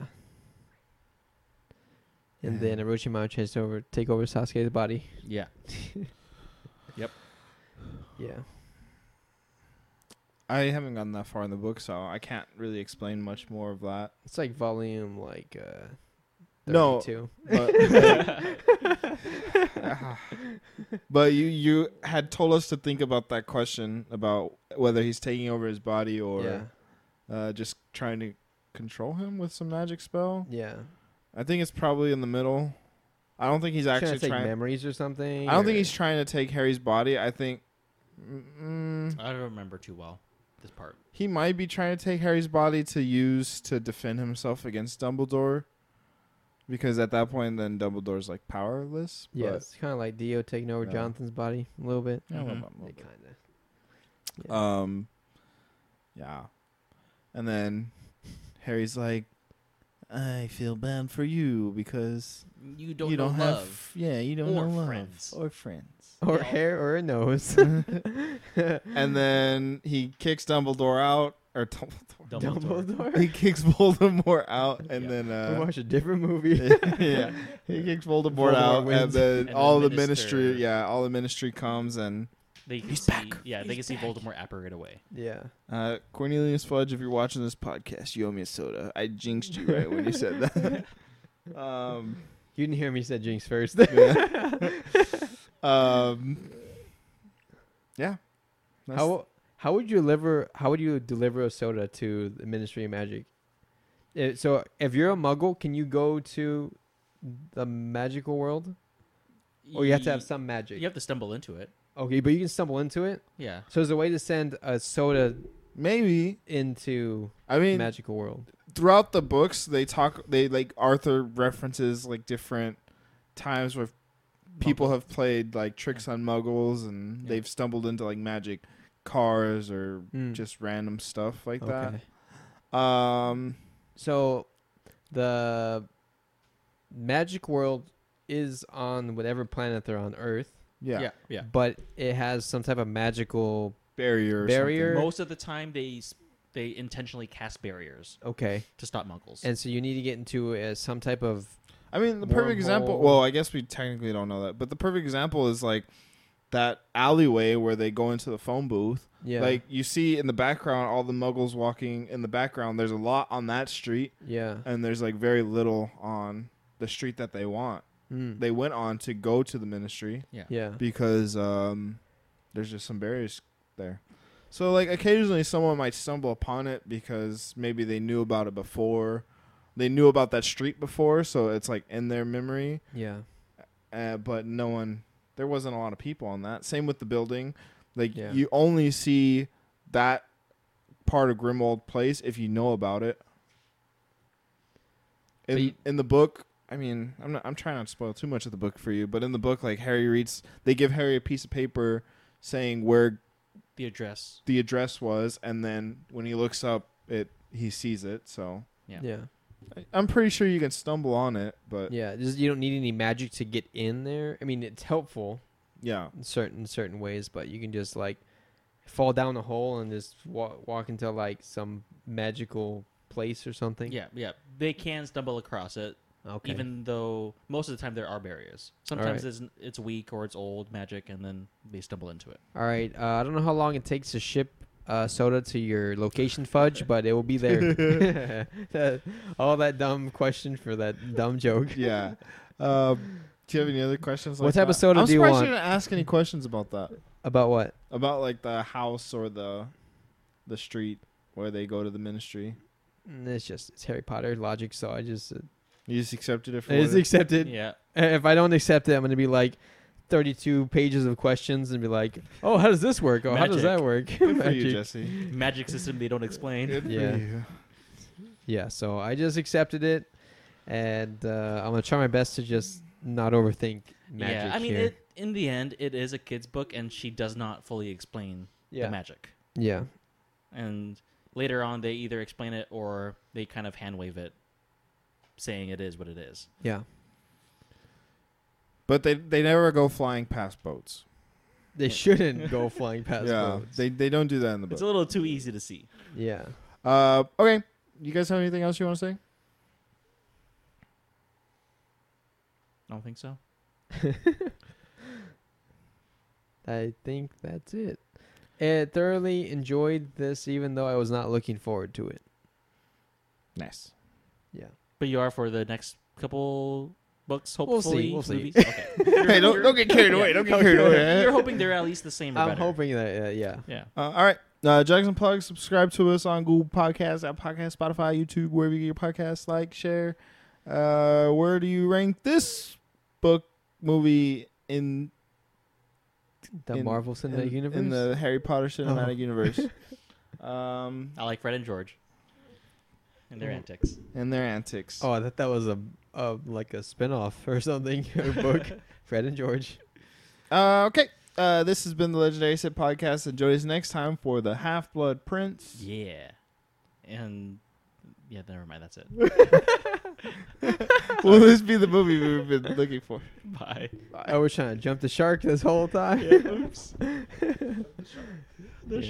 And Yeah. then Orochimaru chased over, take over Sasuke's body. Yeah. Yeah. I haven't gotten that far in the book, so I can't really explain much more of that. It's like volume like uh No. thirty-two. But, but you you had told us to think about that question about whether he's taking over his body or Yeah. uh, just trying to control him with some magic spell. Yeah. I think it's probably in the middle. I don't think he's Trying actually to take trying. memories or something. I don't think or- he's trying to take Harry's body. I think mm, I don't remember too well this part. he might be trying to take Harry's body to use to defend himself against Dumbledore. Because at that point, then Dumbledore's like powerless. Yeah, but- it's kind of like Dio taking over Yeah. Jonathan's body a little bit. Yeah, a little Mhm. bit, a little It bit. kind of. Yeah. Um, yeah, and then Harry's like, "I feel bad for you because You don't you know don't love. have, yeah, you don't or know love friends. or friends." or Yeah. hair or a nose. And then he kicks Dumbledore out, or Dumbledore. Dumbledore. Dumbledore. He kicks Voldemort out, and Yeah. then we uh, watched a different movie. yeah, he kicks Voldemort, Voldemort out, and wins. then And the all the minister- ministry, yeah, all the ministry comes, and They can He's see, back. Yeah, they can He's see back. Voldemort apparate away. Yeah. uh, Cornelius Fudge, if you're watching this podcast, you owe me a soda. I jinxed you right when you said that. um, You didn't hear me said Jinx first. yeah. um, yeah. That's- How how would you deliver how would you deliver a soda to the Ministry of Magic? Uh, so if you're a Muggle, can you go to the magical world, or you have to have Ye- some magic? You have to stumble into it. Okay, but you can stumble into it. Yeah. So there's a way to send a soda maybe. into I mean, magical world. throughout the books, they talk. They like Arthur references like different times where people have played like tricks on Muggles, and Yeah. they've stumbled into like magic cars or Mm. just random stuff like Okay. that. Um, So the magic world is on whatever planet they're on, Earth, yeah, yeah, yeah. but it has some type of magical. barrier, or Barrier. Most of the time, they s- they intentionally cast barriers Okay, to stop Muggles. and so you need to get into uh, some type of. I mean, the perfect example. Wormhole. Well, I guess we technically don't know that, but the perfect example is like that alleyway where they go into the phone booth. Yeah. Like you see in the background, all the Muggles walking in the background. There's a lot on that street, Yeah. and there's like very little on the street that they want. Mm. They went on to go to the ministry yeah. Yeah. because um, there's just some barriers there. So like occasionally someone might stumble upon it because maybe they knew about it before. They knew about that street before, so it's like in their memory. Yeah. Uh, but no one, there wasn't a lot of people on that. Same with the building. Like Yeah. you only see that part of Grimwald Place if you know about it. In But you- in the book, I mean, I'm not, I'm trying not to spoil too much of the book for you, but in the book, like Harry reads, they give Harry a piece of paper saying where The address. the address was, and then when he looks up, it he sees it. So Yeah. Yeah. I- I'm pretty sure you can stumble on it, but Yeah. Just you don't need any magic to get in there. I mean, it's helpful yeah. in certain certain ways, but you can just like fall down a hole and just walk walk into like some magical place or something. Yeah, yeah. They can stumble across it, Okay. even though most of the time there are barriers. Sometimes right. it's, it's weak or it's old magic, and then they stumble into it. All right. Uh, I don't know how long it takes to ship uh, soda to your location, Fudge, but it will be there. That- all that dumb question for that dumb joke. Yeah. Um, do you have any other questions? What like type of that? soda I'm do you surprised want? you didn't ask any questions about that. About what? About like the house or the the street where they go to the ministry. Mm, It's just it's Harry Potter logic, so I just uh, You just accepted it for I what just it- accepted. Yeah. If I don't accept it, I'm gonna be like thirty-two pages of questions and be like, "Oh, how does this work? Oh, how does Magic. that work?" Good for you, Magic. Jesse. Magic system they don't explain. Good for Yeah. you. Yeah, so I just accepted it, and uh, I'm gonna try my best to just not overthink magic yeah, I mean, here. it, in the end, it is a kid's book, and she does not fully explain yeah, the magic. yeah, And later on, they either explain it or they kind of hand wave it, saying it is what it is. yeah. But they they never go flying past boats. They shouldn't go flying past yeah, boats. they they don't do that in the book. It's a little too easy to see. yeah. Uh, okay. You guys have anything else you want to say? I don't think so. I think that's it. I thoroughly enjoyed this, even though I was not looking forward to it. Nice. Yeah. But you are for the next couple books, We'll hopefully. see, we'll see. movies? Okay. Hey, don't don't get carried away. Don't get carried away. You're hoping they're at least the same or I'm better. hoping that, uh, yeah. Yeah. Uh, all right. Uh, Jackson Plug, subscribe to us on Google Podcasts, Apple Podcasts, Spotify, YouTube, wherever you get your podcasts. Like, share. Uh, where do you rank this book movie in The in- Marvel Cinematic in, Universe? in the Harry Potter cinematic Oh. universe? Um, I like Fred and George and their Oh. antics. and their antics. Oh, I thought that was a, a like a spin-off or something. A book. Fred and George. Uh, okay. Uh, this has been the Legendary Sith Podcast. And join us next time for the Half Blood Prince. Yeah. And yeah, never mind. That's it. Will this be the movie we've been looking for? Bye. I was trying to jump the shark this whole time. Oops. Yeah.